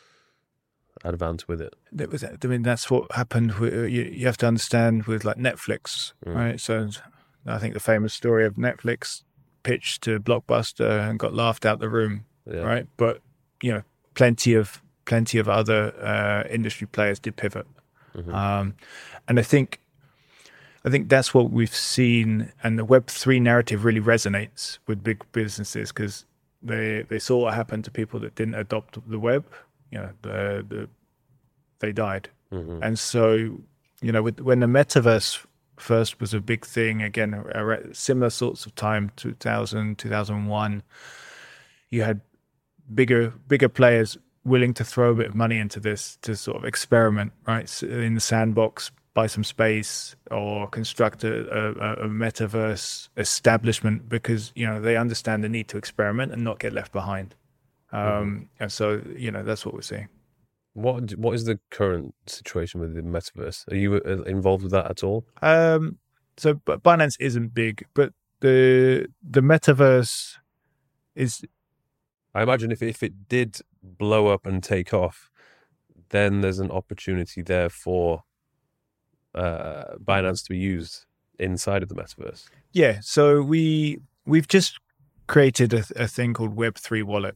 advance with it. That was, I mean, that's what happened. With, you, you have to understand with like Netflix, mm. right? So I think the famous story of Netflix pitched to Blockbuster and got laughed out the room, yeah. right? But you know, plenty of plenty of other uh, industry players did pivot, mm-hmm. um, and I think I think that's what we've seen. And the Web three narrative really resonates with big businesses because they they saw what happened to people that didn't adopt the web. You know, the, the they died. Mm-hmm. And so, you know, with, when the metaverse first was a big thing, again, around similar sorts of time, two thousand, two thousand one, you had bigger bigger players willing to throw a bit of money into this to sort of experiment, right? So in the sandbox, buy some space or construct a, a, a metaverse establishment because, you know, they understand the need to experiment and not get left behind. Um, mm-hmm. And so, you know, that's what we're seeing. What What is the current situation with the metaverse? Are you involved with that at all? Um, so Binance isn't big, but the the metaverse is... I imagine if if it did blow up and take off, then there's an opportunity there for uh, Binance to be used. inside of the metaverse? Yeah, so we we've just created a, a thing called Web three Wallet.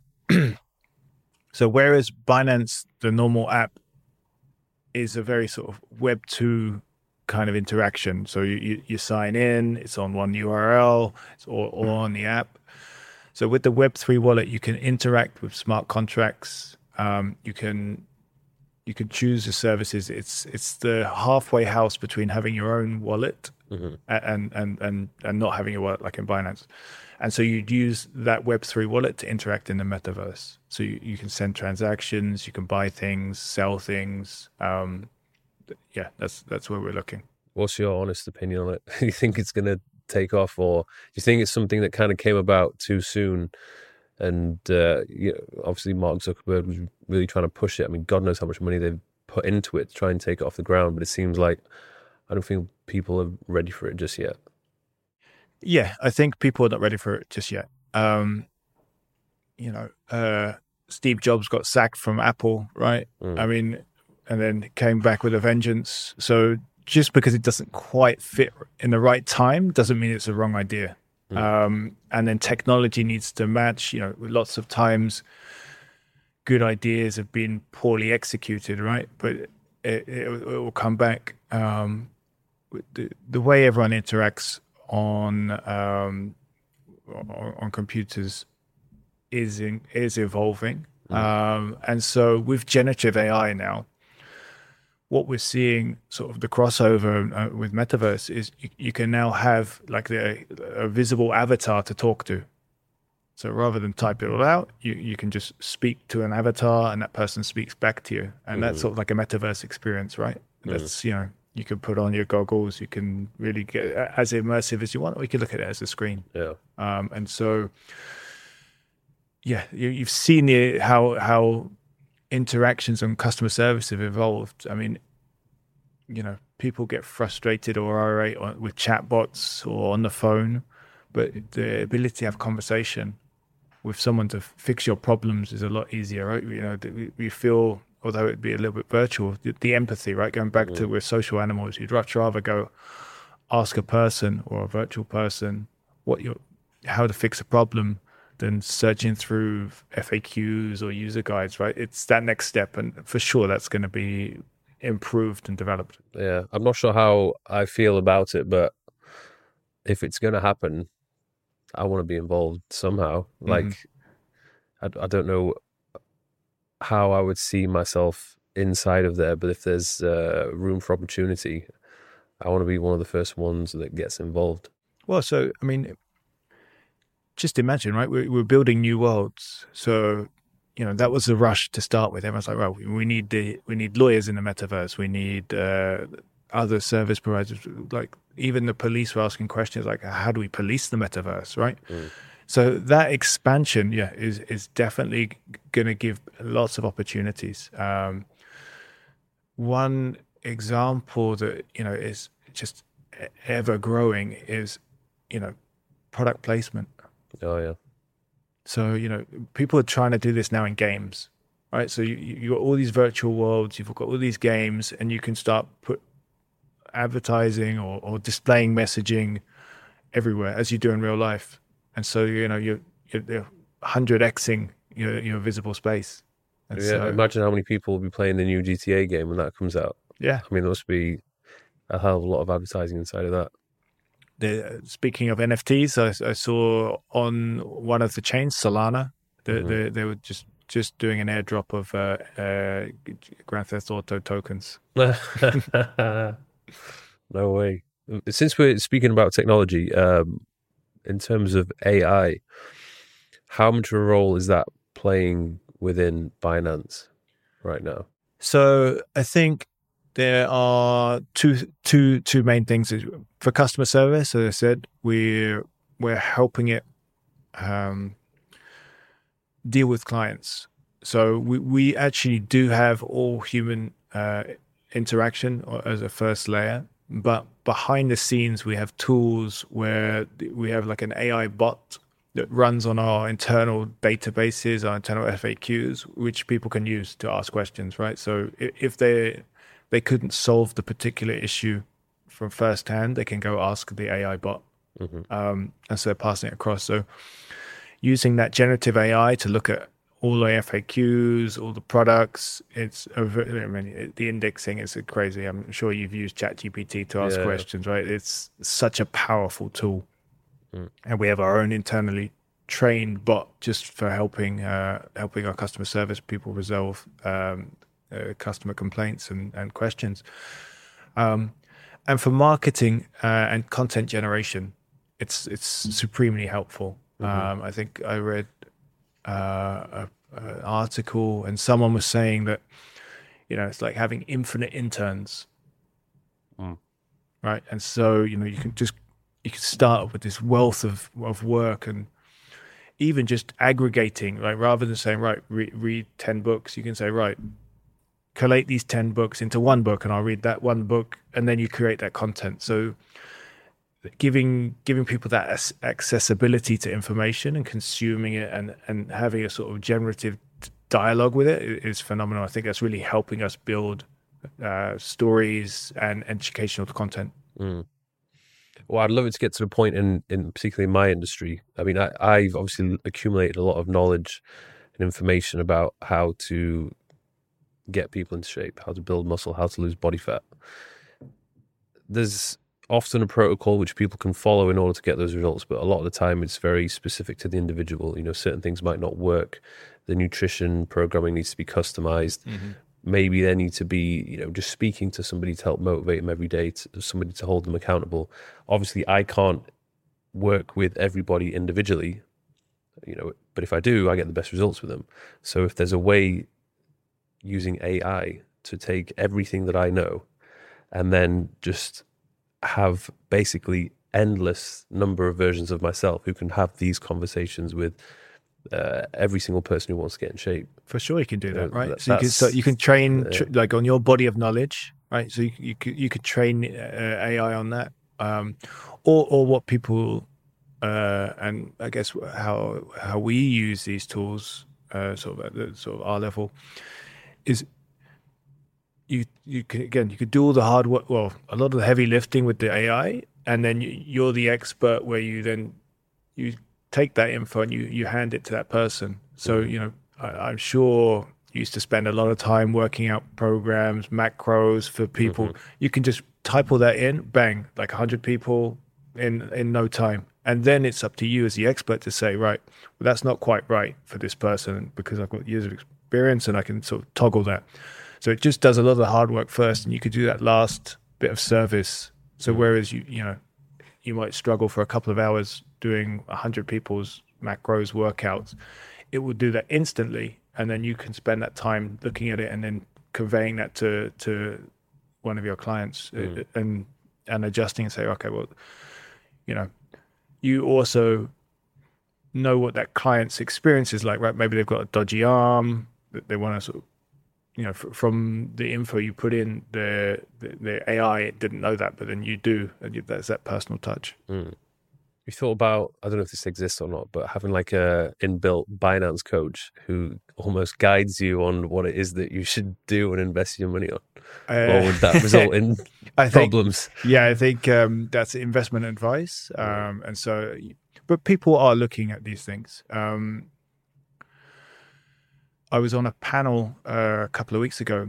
So whereas Binance, the normal app, is a very sort of Web two kind of interaction. So you, you, you sign in, it's on one U R L, it's all, all on the app. So with the Web three Wallet, you can interact with smart contracts. Um, you can you can choose the services. It's it's the halfway house between having your own wallet mm-hmm. and, and and and not having a wallet like in Binance. And so you'd use that Web three wallet to interact in the metaverse. So you, you can send transactions, you can buy things, sell things. Um, yeah, that's that's where we're looking. What's your honest opinion on it? Do you think it's going to take off, or do you think it's something that kind of came about too soon? And uh, you know, obviously Mark Zuckerberg was really trying to push it. I mean, God knows how much money they've put into it to try and take it off the ground, but it seems like I don't think people are ready for it just yet. Yeah, I think people are not ready for it just yet. Um, you know, uh, Steve Jobs got sacked from Apple, right? Mm. I mean, and then came back with a vengeance. So just because it doesn't quite fit in the right time doesn't mean it's a wrong idea. Mm. Um, and then technology needs to match. You know, lots of times good ideas have been poorly executed, right? But it, it, it will come back. Um, the, the way everyone interacts on um, on computers is in, is evolving, mm. um, and so with generative A I now, what we're seeing, sort of the crossover uh, with metaverse, is you, you can now have like the, a visible avatar to talk to. So rather than type it all out, you, you can just speak to an avatar, and that person speaks back to you, and mm. that's sort of like a metaverse experience, right? Mm. That's, you know. You can put on your goggles. You can really get as immersive as you want. Or you can look at it as a screen. Yeah. Um, and so, yeah, you, you've seen the, how how interactions and customer service have evolved. I mean, you know, people get frustrated or irate with chatbots or on the phone, but the ability to have conversation with someone to fix your problems is a lot easier, right? You know, we, we feel. Although it'd be a little bit virtual, the, the empathy, right? Going back mm. to we're social animals, you'd much rather go ask a person or a virtual person what you how to fix a problem than searching through F A Qs or user guides, right? It's that next step, and for sure that's going to be improved and developed. Yeah, I'm not sure how I feel about it, but if it's going to happen, I want to be involved somehow. Mm-hmm. Like, I, I don't know how I would see myself inside of there, but if there's uh, room for opportunity, I want to be one of the first ones that gets involved. Well, so, I mean, just imagine, right? We're, we're building new worlds. So, you know, that was the rush to start with. Everyone's like, well, we need the, we need lawyers in the metaverse. We need uh, other service providers. Like, even the police were asking questions like, how do we police the metaverse, right? Mm. So that expansion, yeah, is is definitely going to give lots of opportunities. Um, one example that, you know, is just ever growing is, you know, product placement. Oh, yeah. So, you know, people are trying to do this now in games, right? So you you got all these virtual worlds, you've got all these games, and you can start put advertising or, or displaying messaging everywhere as you do in real life. And so, you know, you're, you're one hundred Xing your, your visible space. And yeah, so, imagine how many people will be playing the new G T A game when that comes out. Yeah. I mean, there must be a hell of a lot of advertising inside of that. The, speaking of N F Ts, I, I saw on one of the chains, Solana, the, mm-hmm. the, they were just, just doing an airdrop of uh, uh, Grand Theft Auto tokens. No way. Since we're speaking about technology, um, in terms of A I, how much of a role is that playing within Binance right now? So I think there are two, two, two main things. For customer service, as I said, we're we're helping it um, deal with clients. So we, we actually do have all human uh, interaction as a first layer. But behind the scenes, we have tools where we have like an A I bot that runs on our internal databases, our internal F A Qs, which people can use to ask questions, right? So if they they couldn't solve the particular issue from first hand, they can go ask the A I bot. Mm-hmm. Um, and so they're passing it across. So using that generative A I to look at all the F A Qs, all the products, it's, I mean, the indexing is crazy. I'm sure you've used ChatGPT to ask Yeah. questions, right? It's such a powerful tool. Mm. And we have our own internally trained bot just for helping uh, helping our customer service people resolve um, uh, customer complaints and, and questions. Um, and for marketing uh, and content generation, it's it's supremely helpful. Mm-hmm. Um, I think I read uh, an article and someone was saying that, you know, it's like having infinite interns, Mm. right? And so, you know, you can just, you can start with this wealth of, of work, and even just aggregating, like rather than saying, right, re- read ten books, you can say, right, collate these ten books into one book and I'll read that one book, and then you create that content. So giving giving people that as- accessibility to information and consuming it, and, and having a sort of generative dialogue with it is phenomenal. I think that's really helping us build uh, stories and educational content. Mm. Well, I'd love it to get to the point in, in particularly in my industry. I mean, I, I've obviously accumulated a lot of knowledge and information about how to get people into shape, how to build muscle, how to lose body fat. There's often a protocol which people can follow in order to get those results, but a lot of the time it's very specific to the individual. You know, certain things might not work. The nutrition programming needs to be customized. Mm-hmm. Maybe they need to be, you know, just speaking to somebody to help motivate them every day, to somebody to hold them accountable. Obviously, I can't work with everybody individually, you know, but if I do, I get the best results with them. So if there's a way using A I to take everything that I know and then just have basically endless number of versions of myself who can have these conversations with uh, every single person who wants to get in shape. For sure, you can do that, Uh, right? that- so you can so you can that's- train uh, tr- like on your body of knowledge, right? So you you could you could train uh, A I on that, um, or or what people uh, and I guess how how we use these tools, uh, sort of at the, sort of our level, is you you can again you could do all the hard work, well, a lot of the heavy lifting with the A I, and then you, you're the expert where you then you take that info and you you hand it to that person. So you know. I, I'm sure you used to spend a lot of time working out programs, macros for people. Mm-hmm. You can just type all that in, bang, like one hundred people in, in no time. And then it's up to you as the expert to say, right, well, that's not quite right for this person because I've got years of experience and I can sort of toggle that. So it just does a lot of the hard work first, and you could do that last bit of service. So Mm-hmm. whereas you you know you might struggle for a couple of hours doing one hundred people's macros workouts, it will do that instantly, and then you can spend that time looking at it and then conveying that to to one of your clients Mm. uh, and and adjusting and say, okay, well, you know, you also know what that client's experience is like, right? Maybe they've got a dodgy arm that they want to sort of, you know, f- from the info you put in, the, the the A I didn't know that, but then you do, and you, that's that personal touch. Mm. You thought about, I don't know if this exists or not, but having like a inbuilt Binance coach who almost guides you on what it is that you should do and invest your money on? Uh, Or would that result in I think, problems? yeah, I think um, that's investment advice. Um, and so, but people are looking at these things. Um, I was on a panel uh, a couple of weeks ago,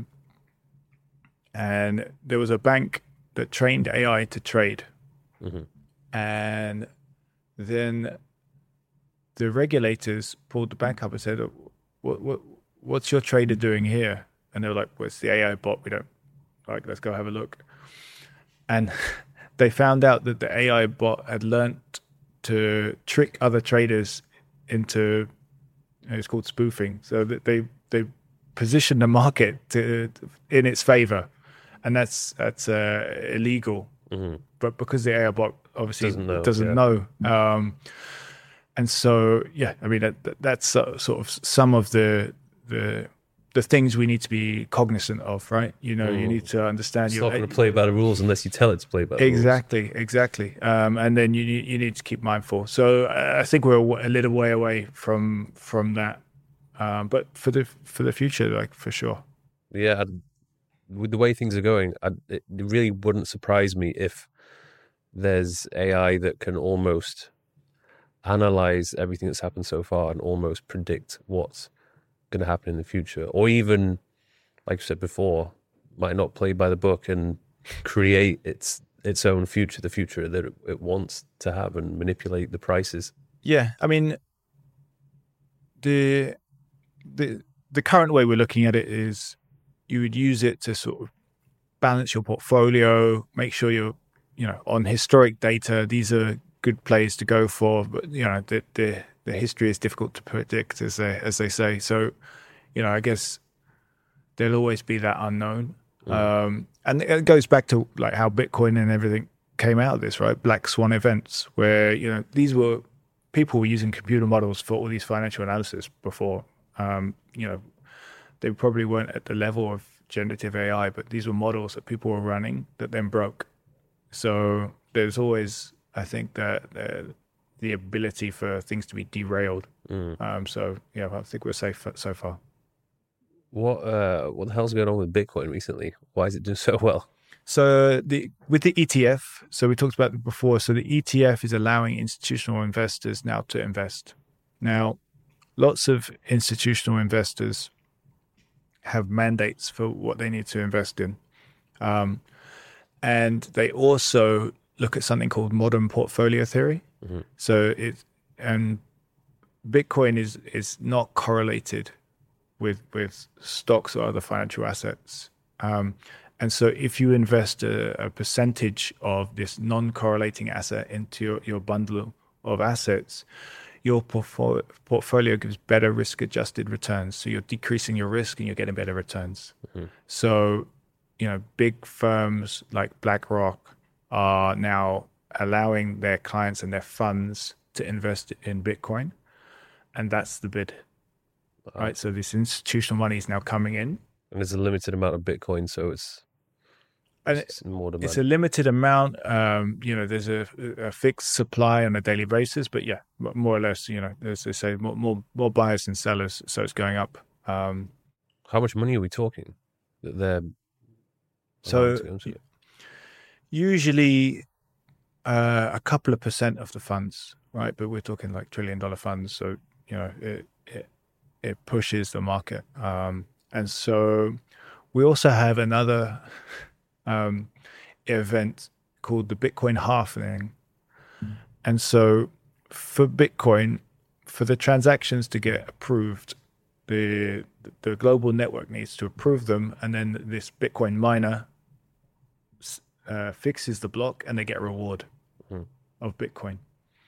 and there was a bank that trained A I to trade. Mm-hmm. And then the regulators pulled the bank up and said, what, what, what's your trader doing here? And they were like, well, it's the A I bot. We don't, like, let's go have a look. And they found out that the A I bot had learnt to trick other traders into, it's called spoofing. So that they, they position the market to, in its favor. And that's, that's uh, illegal. Mm-hmm. But because the A I bot obviously Doesn't know, doesn't yeah. know. Um, and so, yeah, I mean, that, that, that's uh, sort of some of the, the, the things we need to be cognizant of, right? You know, you Mm. need to understand It's your, not going to play by the rules unless you tell it to play by the rules. exactly, exactly. Um, and then you need, you need to keep mindful. So uh, I think we're a, w- a little way away from, from that. Um, but for the, for the future, like for sure. Yeah, I'd, with the way things are going, I, it really wouldn't surprise me if there's A I that can almost analyze everything that's happened so far and almost predict what's going to happen in the future, or even, like I said before, might not play by the book and create its its own future, the future that it, it wants to have, and manipulate the prices. Yeah, I mean, the the the current way we're looking at it is you would use it to sort of balance your portfolio, make sure you're, you know, on historic data. These are good plays to go for, but you know, the the, the history is difficult to predict, as they as they say. So, you know, I guess there'll always be that unknown. Mm. Um, and it goes back to like how Bitcoin and everything came out of this, right? Black swan events, where, you know, these were people were using computer models for all these financial analysis before. Um, you know, they probably weren't at the level of generative A I, but these were models that people were running that then broke. So there's always, I think, that uh, the ability for things to be derailed. Mm. Um, so yeah, I think we're safe so far. What uh, what the hell's going on with Bitcoin recently? Why is it doing so well? So the with the E T F, so we talked about it before. So the E T F is allowing institutional investors now to invest. Now, lots of institutional investors have mandates for what they need to invest in, um, and they also look at something called modern portfolio theory. Mm-hmm. So it and Bitcoin is is not correlated with with stocks or other financial assets. Um, and so if you invest a, a percentage of this non-correlating asset into your, your bundle of assets, your portfolio, portfolio gives better risk-adjusted returns. So you're decreasing your risk and you're getting better returns. Mm-hmm. So, you know, big firms like BlackRock are now allowing their clients and their funds to invest in Bitcoin. And that's the bid. Right, so this institutional money is now coming in, and there's a limited amount of Bitcoin, so it's, and it's more demand. It's a limited amount. Um, you know, there's a, a fixed supply on a daily basis, but yeah, more or less, you know, as they say, more more, more buyers than sellers, so it's going up. Um, How much money are we talking that they're so usually uh, a couple of percent of the funds, right? But we're talking like trillion dollar funds, so you know it. it It pushes the market. Um, and so we also have another um, event called the Bitcoin halving. Mm. And so for Bitcoin, for the transactions to get approved, the the global network needs to approve them. And then this Bitcoin miner uh, fixes the block and they get a reward mm. of Bitcoin.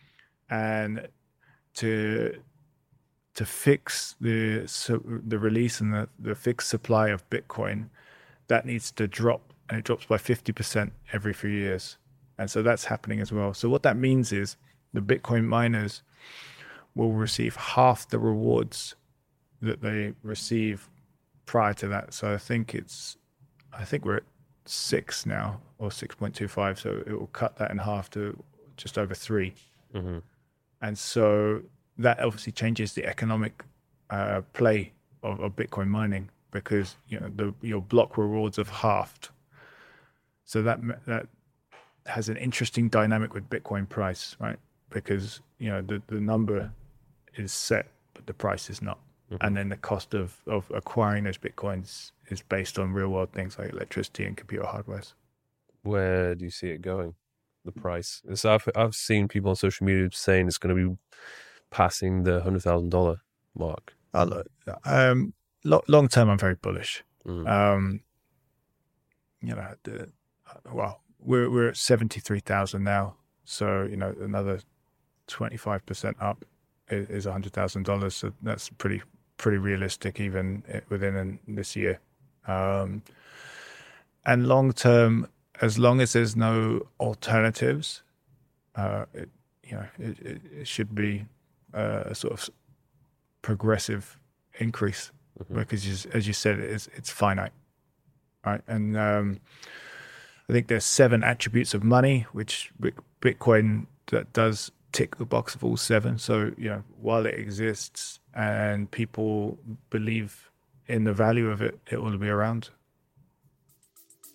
And to... to fix the so the release and the, the fixed supply of Bitcoin, that needs to drop, and it drops by fifty percent every few years. And so that's happening as well. So what that means is the Bitcoin miners will receive half the rewards that they receive prior to that. So I think it's, I think we're at six now, or six point two five. So it will cut that in half to just over three. Mm-hmm. And so that obviously changes the economic uh, play of, of Bitcoin mining, because you know the your block rewards have halved. So that that has an interesting dynamic with Bitcoin price, right? Because you know the, the number is set, but the price is not, mm-hmm. and then the cost of, of acquiring those Bitcoins is based on real world things like electricity and computer hardware. Where do you see it going? The price? So I've I've seen people on social media saying it's going to be passing the hundred thousand dollar mark. Uh, um, lo- long term, I'm very bullish. Mm. Um, you know, the, well, we're we're at seventy three thousand now, so you know another twenty five percent up is, is a hundred thousand dollars. So that's pretty pretty realistic even within an, this year. Um, and long term, as long as there's no alternatives, uh, it, you know, it, it, it should be a sort of progressive increase, mm-hmm. because, as you said, it's, it's finite, right? And um, I think there's seven attributes of money, which Bitcoin that does tick the box of all seven. So, you know, while it exists and people believe in the value of it, it will be around.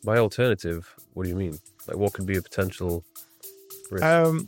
By alternative, what do you mean? Like, what could be a potential risk? Um,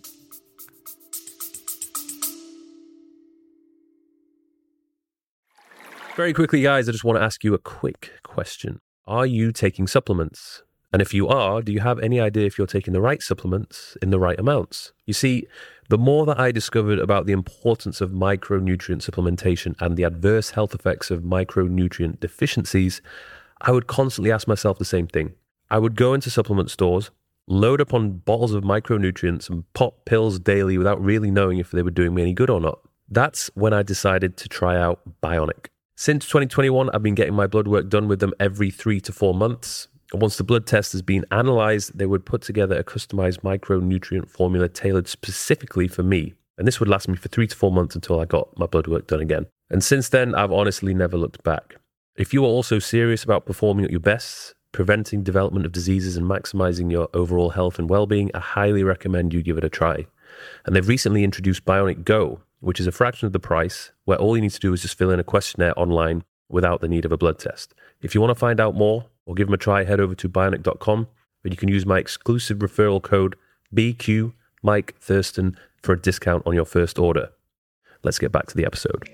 Very quickly, guys, I just want to ask you a quick question. Are you taking supplements? And if you are, do you have any idea if you're taking the right supplements in the right amounts? You see, the more that I discovered about the importance of micronutrient supplementation and the adverse health effects of micronutrient deficiencies, I would constantly ask myself the same thing. I would go into supplement stores, load up on bottles of micronutrients and pop pills daily without really knowing if they were doing me any good or not. That's when I decided to try out Bionic. Since twenty twenty-one, I've been getting my blood work done with them every three to four months. And once the blood test has been analyzed, they would put together a customized micronutrient formula tailored specifically for me. And this would last me for three to four months until I got my blood work done again. And since then, I've honestly never looked back. If you are also serious about performing at your best, preventing development of diseases and maximizing your overall health and well-being, I highly recommend you give it a try. And they've recently introduced Bionic Go, which is a fraction of the price, where all you need to do is just fill in a questionnaire online without the need of a blood test. If you want to find out more or give them a try, head over to bionic dot com, where you can use my exclusive referral code B Q Mike Thurston for a discount on your first order. Let's get back to the episode.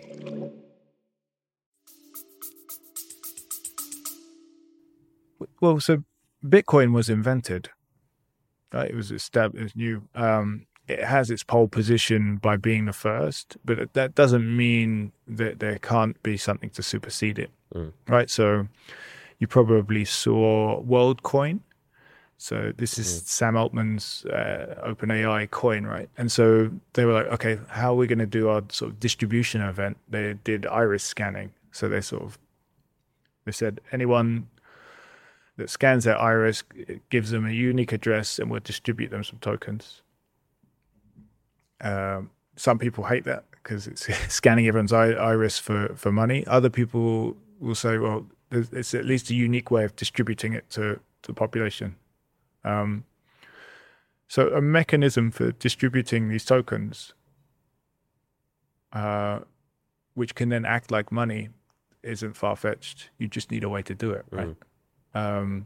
well, so Bitcoin was invented, right? It was established, it was new. Um, it has its pole position by being the first, but that doesn't mean that there can't be something to supersede it, mm. right? So you probably saw WorldCoin. So this is mm. Sam Altman's uh, OpenAI coin, right? And so they were like, okay, how are we going to do our sort of distribution event? They did iris scanning. So they sort of, they said, anyone that scans their iris, it gives them a unique address and we'll distribute them some tokens. Um, some people hate that because it's scanning everyone's iris for, for money. Other people will say, well, it's at least a unique way of distributing it to, to the population. Um, so a mechanism for distributing these tokens, uh, which can then act like money, isn't far-fetched. You just need a way to do it, right? Mm. Um,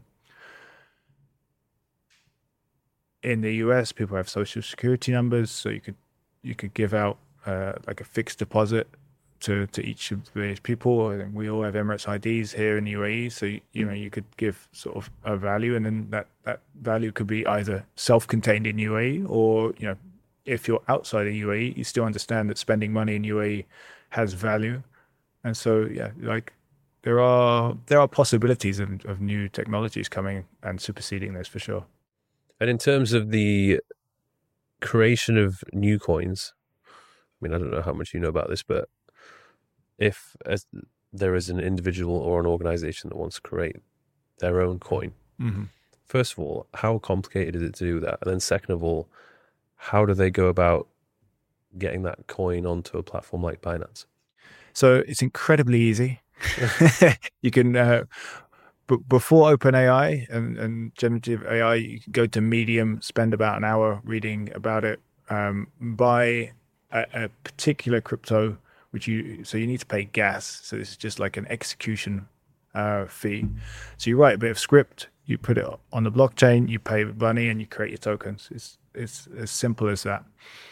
in the U S, people have social security numbers, so you could you could give out uh, like a fixed deposit to, to each of these people. And we all have Emirates I Ds here in the U A E, so you, you know you could give sort of a value, and then that, that value could be either self-contained in U A E, or you know if you're outside the U A E, you still understand that spending money in U A E has value. And so yeah, like there are there are possibilities of, of new technologies coming and superseding this for sure. And in terms of the creation of new coins, I mean, I don't know how much you know about this, but if as there is an individual or an organization that wants to create their own coin, mm-hmm. first of all, how complicated is it to do that? And then second of all, how do they go about getting that coin onto a platform like Binance? So it's incredibly easy. You can... Uh, But before OpenAI and, and generative A I, you can go to Medium, spend about an hour reading about it, um, buy a, a particular crypto, which you so you need to pay gas. So this is just like an execution uh, fee. So you write a bit of script, you put it on the blockchain, you pay money, and you create your tokens. It's it's as simple as that.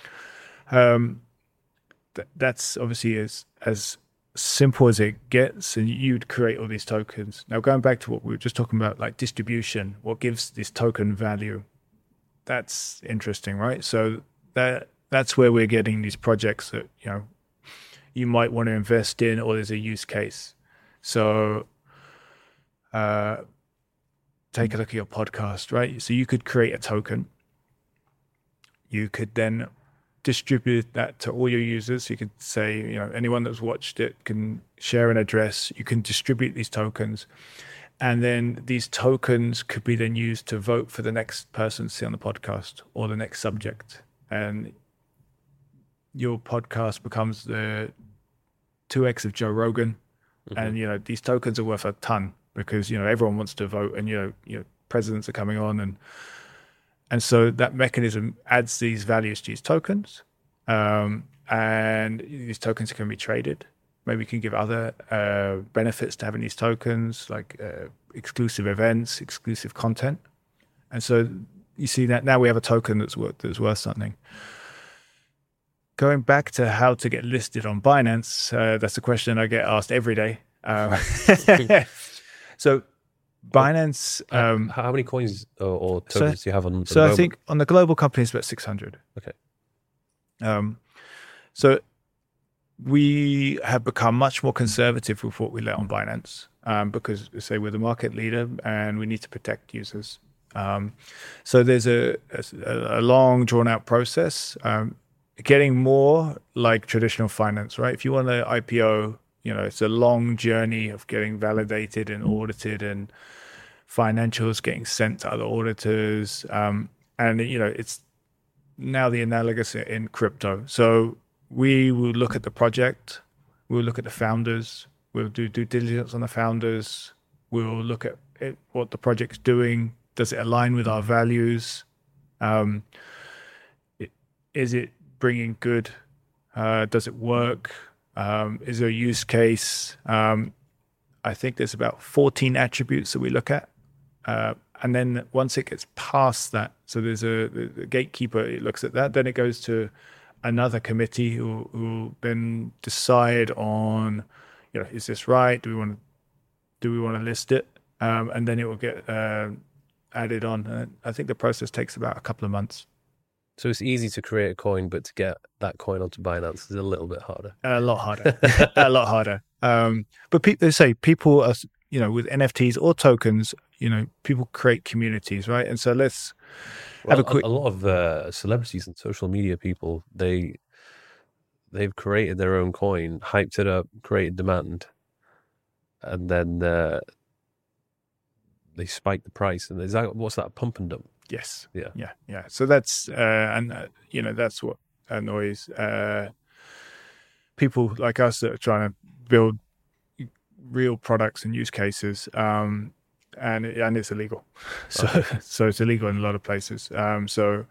Um, th- that's obviously as as simple as it gets, and you'd create all these tokens. Now, going back to what we were just talking about, like distribution, what gives this token value? That's interesting, right? So that that's where we're getting these projects that you know you might want to invest in, or there's a use case. So, uh, take a look at your podcast, right? So you could create a token. You could then distribute that to all your users. You could say, you know, anyone that's watched it can share an address. You can distribute these tokens. And then these tokens could be then used to vote for the next person to see on the podcast or the next subject. And your podcast becomes the two X of Joe Rogan. Mm-hmm. And, you know, these tokens are worth a ton because, you know, everyone wants to vote, and, you know, you know, presidents are coming on, and And so that mechanism adds these values to these tokens, um, and these tokens can be traded. maybe you can give other uh, benefits to having these tokens, like uh, exclusive events, exclusive content. And so you see that now we have a token that's worth, that's worth something. Going back to how to get listed on Binance, uh, that's a question I get asked every day. Um, so Binance... Um, how many coins or, or tokens so, do you have on? So I think on the global company, it's about six hundred. Okay. Um, so we have become much more conservative with what we let on Binance um, because, say, we're the market leader and we need to protect users. Um, so there's a, a, a long, drawn-out process. Um, getting more like traditional finance, right? If you want to I P O, you know, it's a long journey of getting validated and audited and financials getting sent to other auditors. Um, and, you know, it's now the analogous in crypto. So we will look at the project, we'll look at the founders, we'll do due diligence on the founders, we'll look at it, what the project's doing, does it align with our values? Um, it, is it bringing good? Uh, does it work? Um, is there a use case? Um, I think there's about fourteen attributes that we look at. Uh, and then once it gets past that, so there's a the, the gatekeeper, it looks at that, then it goes to another committee who who then decide on, you know, is this right? Do we want to do we want to list it? Um, and then it will get uh, added on. And I think the process takes about a couple of months. So it's easy to create a coin, but to get that coin onto Binance is a little bit harder. A lot harder. a lot harder. Um, but pe- they say people are, you know, with N F Ts or tokens, you know, people create communities, right? And so let's well, have a quick... A, a lot of uh, celebrities and social media people, they, they've created their own coin, hyped it up, created demand, and then uh, they spike the price. And is that, what's that, pump and dump? Yes. Yeah. Yeah. Yeah. So that's, uh, and, uh, you know, that's what annoys uh, people like us that are trying to build real products and use cases. Um, and, and it's illegal. So, okay. so it's illegal in a lot of places. Um, so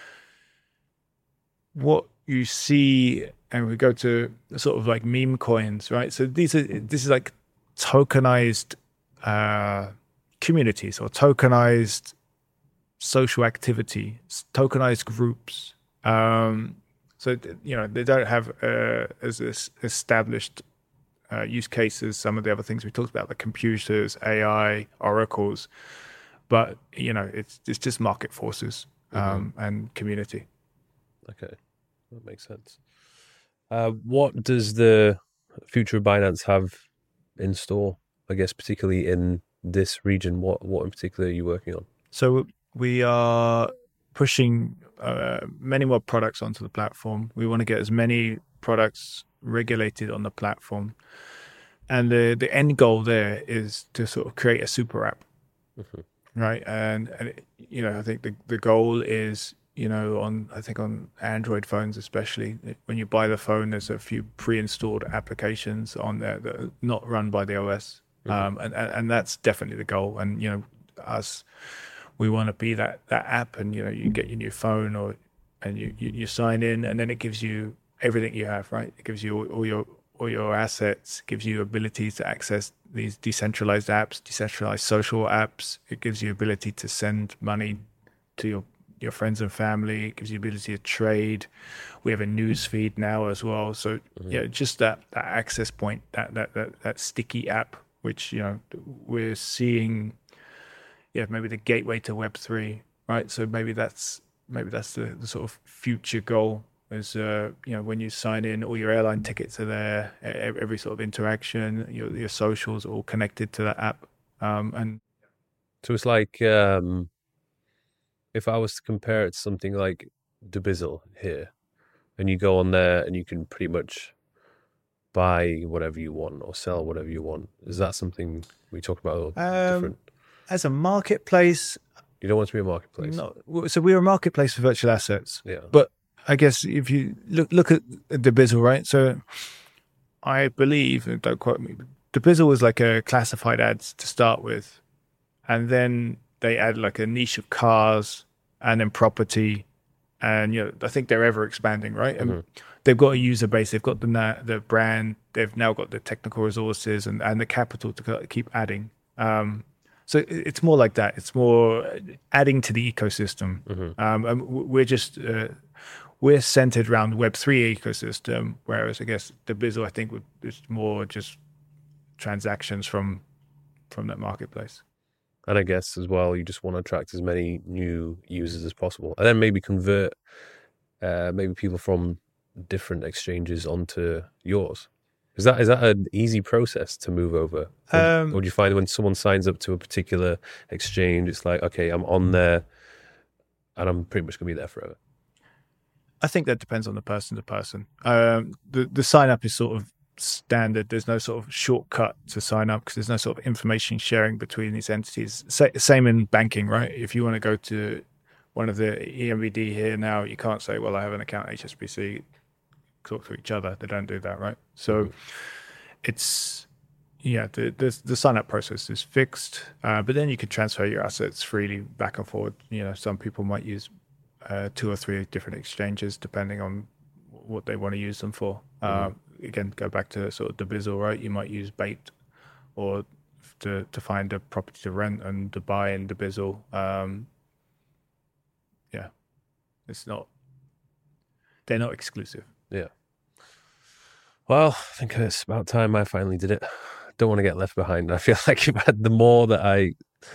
what you see, and we go to sort of like meme coins, right? So these are, this is like tokenized uh, communities or tokenized social activity, tokenized groups. Um, so, you know, they don't have uh, as established uh, use cases, some of the other things we talked about, like computers, A I, oracles. But, you know, it's it's just market forces um, mm-hmm. and community. Okay, that makes sense. Uh, what does the future of Binance have in store, I guess, particularly in this region? What, what in particular are you working on? So we are pushing uh, many more products onto the platform. We want to get as many products regulated on the platform. And the, the end goal there is to sort of create a super app, mm-hmm. right? And, and it, you know, I think the, the goal is, you know, on I think on Android phones especially, when you buy the phone, there's a few pre-installed applications on there that are not run by the O S. Mm-hmm. Um, and, and, and that's definitely the goal. And, you know, us... we want to be that, that app, and, you know, you get your new phone or, and you, you, you sign in, and then it gives you everything you have, right? It gives you all, all your, all your assets, gives you ability to access these decentralized apps, decentralized social apps. It gives you ability to send money to your, your friends and family. It gives you ability to trade. We have a news feed now as well. So mm-hmm. yeah, just that, that access point, that, that, that, that sticky app, which, you know, we're seeing, yeah, maybe the gateway to Web three, right? So maybe that's maybe that's the, the sort of future goal is, uh, you know, when you sign in, all your airline tickets are there, every sort of interaction, your your socials are all connected to that app. Um, and so it's like, um, if I was to compare it to something like Dubizzle here, and you go on there and you can pretty much buy whatever you want or sell whatever you want. Is that something we talk about or um, different? As a marketplace, you don't want to be a marketplace. No, so we're a marketplace for virtual assets. Yeah. But I guess if you look look at Dubizzle, right? So I believe, don't quote me, Dubizzle was like a classified ads to start with, and then they add like a niche of cars and then property, and, you know, I think they're ever expanding, right? And mm-hmm. they've got a user base, they've got the na- the brand, they've now got the technical resources and, and the capital to keep adding. Um, so it's more like that. It's more adding to the ecosystem. Mm-hmm. Um, and we're just uh, we're centered around the Web three ecosystem, whereas I guess Dubizzle, I think, would, is more just transactions from from that marketplace. And I guess as well, you just want to attract as many new users as possible, and then maybe convert uh, maybe people from different exchanges onto yours. Is that is that an easy process to move over? Or, um, or do you find when someone signs up to a particular exchange, it's like, okay, I'm on there, and I'm pretty much gonna be there forever? I think that depends on the person to person. Um, the the sign up is sort of standard. There's no sort of shortcut to sign up because there's no sort of information sharing between these entities. Sa- same in banking, right? If you want to go to one of the E M B D here now, you can't say, well, I have an account at H S B C, talk to each other. They don't do that, right? So mm-hmm. it's, yeah, the, the the sign up process is fixed, uh, but then you can transfer your assets freely back and forward. You know, some people might use uh, two or three different exchanges depending on what they want to use them for. Mm-hmm. Um, again, go back to sort of Dubizzle, right? You might use Bait or to to find a property to rent and to buy in Dubizzle. Um, yeah, it's not, they're not exclusive. Yeah. Well, I think it's about time I finally did it. Don't want to get left behind. I feel like if I, the more that I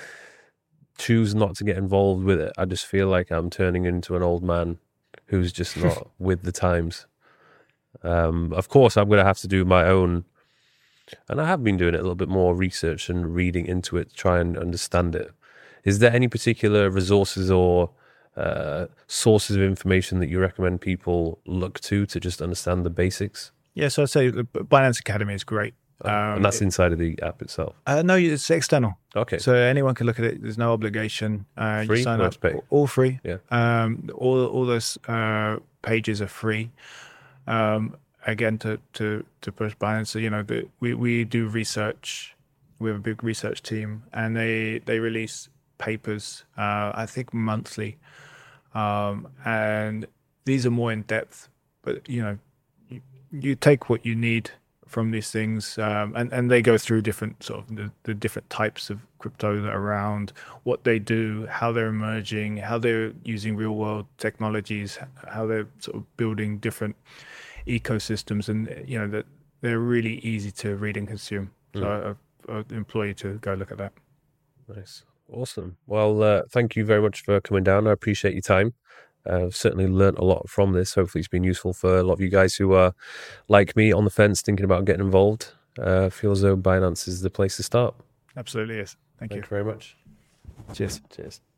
choose not to get involved with it, I just feel like I'm turning into an old man who's just not with the times. Um, of course, I'm going to have to do my own, and I have been doing it a little bit more research and reading into it to try and understand it. Is there any particular resources or uh, sources of information that you recommend people look to to just understand the basics? Yeah, so I'd say the Binance Academy is great. Um, and that's it, inside of the app itself? Uh, no, it's external. Okay. So anyone can look at it. There's no obligation. Uh, free? You sign or up, pay? All free. Yeah. Um, all all those uh, pages are free. Um, again, to, to, to push Binance, so, you know, the, we, we do research. We have a big research team, and they, they release papers, uh, I think monthly. Um, and these are more in depth, but, you know, you, you take what you need from these things, um, and, and they go through different sort of the, the different types of crypto that are around, what they do, how they're emerging, how they're using real world technologies, how they're sort of building different ecosystems, and you know that they're really easy to read and consume. So mm. I, I implore you to go look at that. Nice, awesome. Well, uh, thank you very much for coming down. I appreciate your time. Uh, I've certainly learned a lot from this. Hopefully it's been useful for a lot of you guys who are like me on the fence thinking about getting involved. Uh, I feel as though Binance is the place to start. Absolutely is. Thank, Thank you. you very much. Cheers. Cheers.